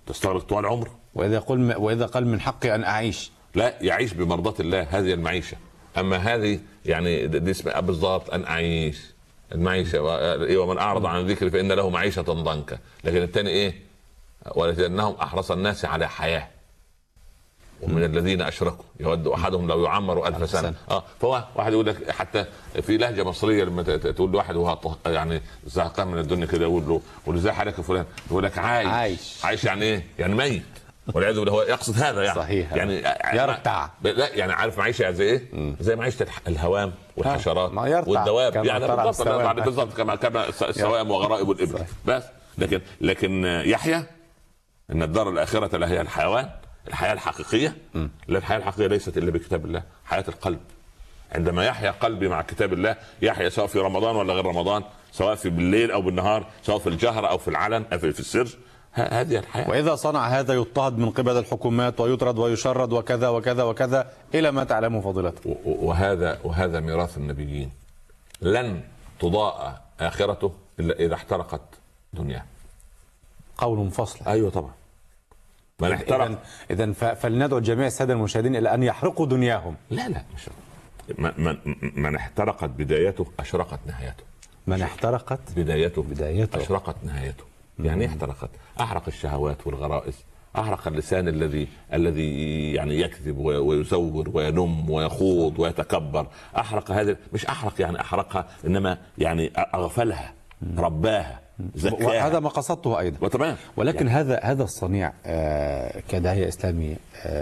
تستغرق طوال عمره. وإذا قال من حقي أن أعيش، لا، يعيش بمرضاة الله، هذه المعيشة. أما هذه يعني دي اسمها بالضبط أن أعيش، المعيشة. ومن أعرض عن ذكري فإن له معيشة ضنكا. لكن الثاني إيه؟ ولكنهم أحرص الناس على حياة ومن الذين أشركوا يود أحدهم لو يعمر 1000 سنة. فهو واحد يقول لك حتى في لهجة مصرية لما تقول لواحد وهو يعني زهقان من الدنيا كده يقول له ازاي حالك يا فلان؟ يقول لك عايش يعني إيه؟ يعني ميت، والعياذ بالله. هو يقصد هذا يعني صحيح، يعني يرتع. لا يعني عارف معيشه زي ايه؟ زي معيشه الهوام والحشرات والدواب، يعني بالضبط كما السوائم وغرائب الابل بس. لكن يحيى ان الدار الاخره لا هي الحيوان، الحياه الحقيقيه. لا، الحياه الحقيقيه ليست الا بكتاب الله، حياه القلب. عندما يحيا قلبي مع كتاب الله يحيا، سواء في رمضان ولا غير رمضان، سواء في بالليل او بالنهار، سواء في الجهر او في العلن في السر. هذه الحياة. وإذا صنع هذا يضطهد من قبل الحكومات ويطرد ويشرد وكذا وكذا وكذا إلى ما تعلمه فضيلته. وهذا ميراث النبيين. لن تضاء آخرته إلا إذا احترقت دنياه. قول فصل. أيوة طبعا. من احترق إذن فلندعو جميع السادة المشاهدين إلى أن يحرقوا دنياهم. لا مش من احترقت بدايته أشرقت نهايته. من احترقت بدايته أشرقت نهايته. يعني احترقت، احرق الشهوات والغرائز، احرق اللسان الذي يعني يكذب ويزور وينم ويخوض ويتكبر. احرق هذا، مش احرق يعني احرقها، انما يعني اغفلها، رباها، زكاها. هذا ما قصدته ايضا. وتمام. ولكن يعني هذا الصنيع كداعية اسلامي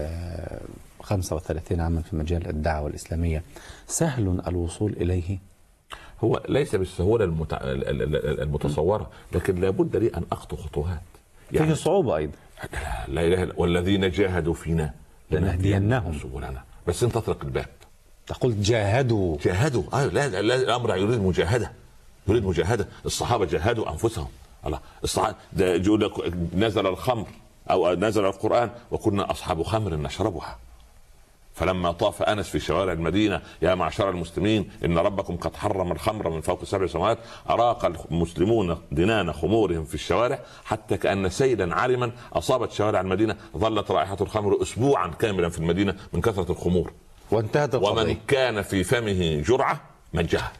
35 عاما في مجال الدعوة الاسلامية، سهل الوصول اليه؟ هو ليس بالسهولة المتصورة، لكن لابد لي أن أخطو خطوات. يعني فيه صعوبة أيضا. لا إله إلا والذين جاهدوا فينا لنهدينهم سبلنا. بس أنت تطرق الباب. تقول جاهدوا. لا الأمر يريد مجاهدة. الصحابة جاهدوا أنفسهم. الله، الصحابة يقول لك نزل الخمر أو نزل القرآن وكنا أصحاب خمر نشربها. فلما طاف أنس في شوارع المدينة يا معشر المسلمين إن ربكم قد حرم الخمر من فوق 7 سماوات، أراق المسلمون دنان خمورهم في الشوارع حتى كأن سيلا عارما أصابت شوارع المدينة، ظلت رائحة الخمر أسبوعا كاملا في المدينة من كثرة الخمور، وانتهت القضية. ومن كان في فمه جرعة مجها،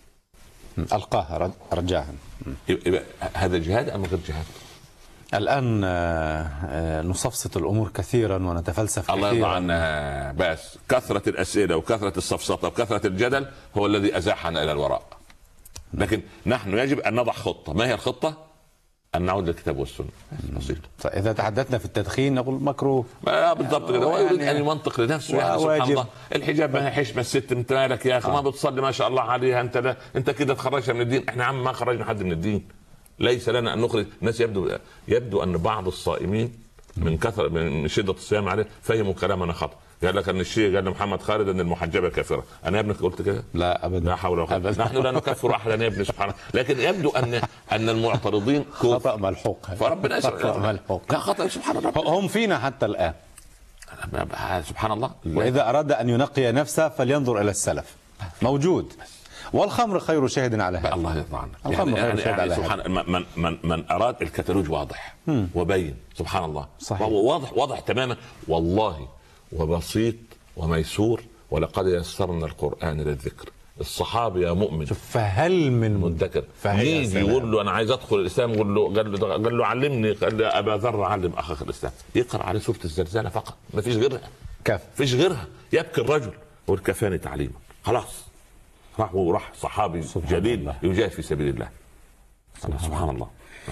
ألقاها رجعها. هذا جهاد أم غير جهاد؟ الآن نصفصف الأمور كثيرا ونتفلسف كثيرا. الله يرضى عنا. بس كثرة الأسئلة وكثرة السفسطة وكثرة الجدل هو الذي أزاحنا إلى الوراء. لكن نحن يجب أن نضع خطة. ما هي الخطة؟ أن نعود للكتاب والسنة. بسيط. إذا تحدثنا في التدخين نقول مكروه. بالضبط كده. هو يريد أن يمنطق لنفسه. سبحان الله، الحجاب ما هي حشمة الست، انت مالك يا أخي؟ ما بتصلي ما شاء الله عليها، انت كده تخرجها من الدين. احنا عم ما خرجنا حد من الدين. ليس لنا ان نخرج الناس. يبدو ان بعض الصائمين من شده الصيام عليه فهموا كلامنا خطا. قال لك ان الشيعي قال لمحمد خالد ان المحجبه كافره. انا يا ابنك قلت كده؟ لا ابدا. لا حول ولا قوه. نحن لا نكفر احدا يا ابني سبحان الله. لكن يبدو ان المعترضين خطا ملحوق. فربنا خطا ملحوق. لا خطا سبحان الله. هم فينا حتى الان سبحان الله. واذا اراد ان ينقي نفسه فلينظر الى السلف، موجود. والخمر خير شاهد على هذا. الله يرضى عنك. الخمر خير شاهد على سبحان من اراد الكتالوج واضح وبين. سبحان الله. صحيح. واضح تماما والله، وبسيط وميسور. ولقد يسرنا القرآن للذكر. الصحابي يا مؤمن فهل من مدكر يجي يقول له انا عايز ادخل الاسلام، قال له علمني، قال له ابا ذر علم اخاك الاسلام. يقرا عليه سوره الزلزال فقط، ما فيش غيرها. فيش غيرها. يبكي الرجل يقول كفاني تعليما. خلاص راح صحابي جليل يجاهد في سبيل الله. سبحان الله.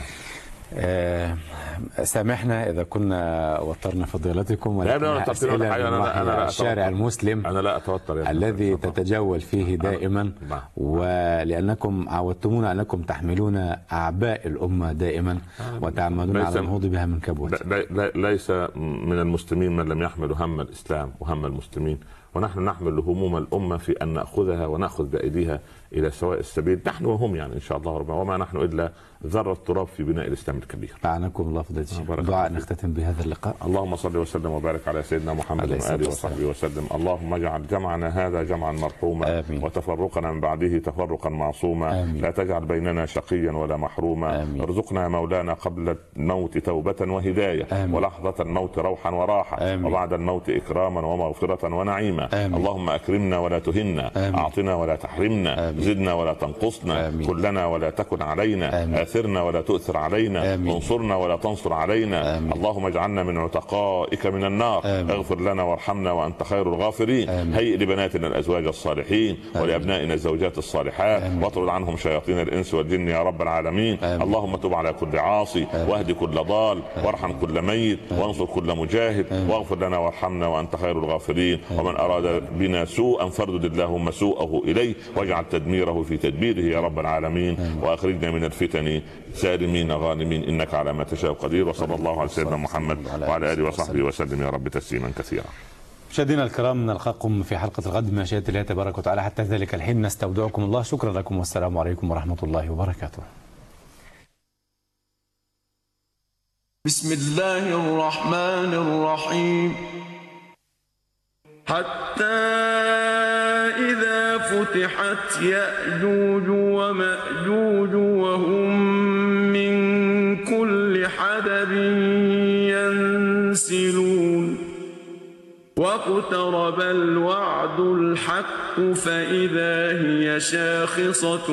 سامحنا إذا كنا وترنا فضيلتكم، ولكن أسئلة الشارع المسلم أنا لا أتوتر الذي تتجول فيه دائما، ولأنكم عودتمونا أنكم تحملون أعباء الأمة دائما وتعمدون على النهوض بها من كبوت. ليس من المسلمين من لم يحمل هم الإسلام وهم المسلمين ونحن نحمل هموم الأمة في أن نأخذها ونأخذ بأيديها إلى سواء السبيل، نحن وهم يعني إن شاء الله ربنا، وما نحن إلا ذرة تراب في بناء الإسلام الكبير. أعناكم الله فضيلة الشيخ. دعاء نختتم بهذا اللقاء. اللهم صل وسلم وبارك على سيدنا محمد وآله وصحبه وسلم. اللهم اجعل جمعنا هذا جمعا مرحوما، وتفرقنا من بعده تفرقا معصوما، لا تجعل بيننا شقيا ولا محروما. ارزقنا مولانا قبل الموت توبة وهداية، ولحظة الموت روحا وراحة، وبعد الموت إكراما ومغفرة ونعيما. اللهم أكرمنا ولا تهنا، أعطنا ولا تحرمنا، زدنا ولا تنقصنا، كلنا ولا تكن علينا، آثرنا ولا تؤثر علينا، انصرنا ولا تنصر علينا. اللهم اجعلنا من عتقائك من النار، اغفر لنا وارحمنا وأنت خير الغافرين. هيئ لبناتنا الأزواج الصالحين، ولأبنائنا الزوجات الصالحات، واطرد عنهم شياطين الإنس والجن يا رب العالمين. اللهم تب على كل عاصي، واهد كل ضال، وارحم كل ميت، وانصر كل مجاهد، واغفر لنا وارحمنا وأنت خير الغافرين. ومن أراد بنا سوءا فاردد اللهم سوءه إليه، واجعل تدميره في تدبيره يا رب العالمين. وأخرجنا من الفتن سالمين غانمين، إنك على ما تشاء قدير. وصلى الله على سيدنا محمد وعلى آله وصحبه وسلم يا رب تسليما كثيرا. مشاهدينا الكرام، نلقاكم في حلقة الغد بمشيئة الله تبارك وتعالى. حتى ذلك الحين نستودعكم الله. شكرا لكم والسلام عليكم ورحمة الله وبركاته. بسم الله الرحمن الرحيم. حتى إذا فتحت يأجوج ومأجوج وهم من كل حدب ينسلون واقترب الوعد الحق فإذا هي شاخصة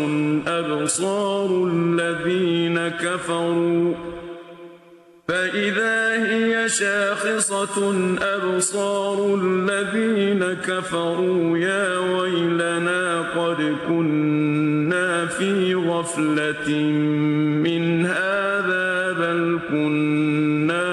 أبصار الذين كفروا يا ويلنا قد كنا في غفلة من هذا بل كنا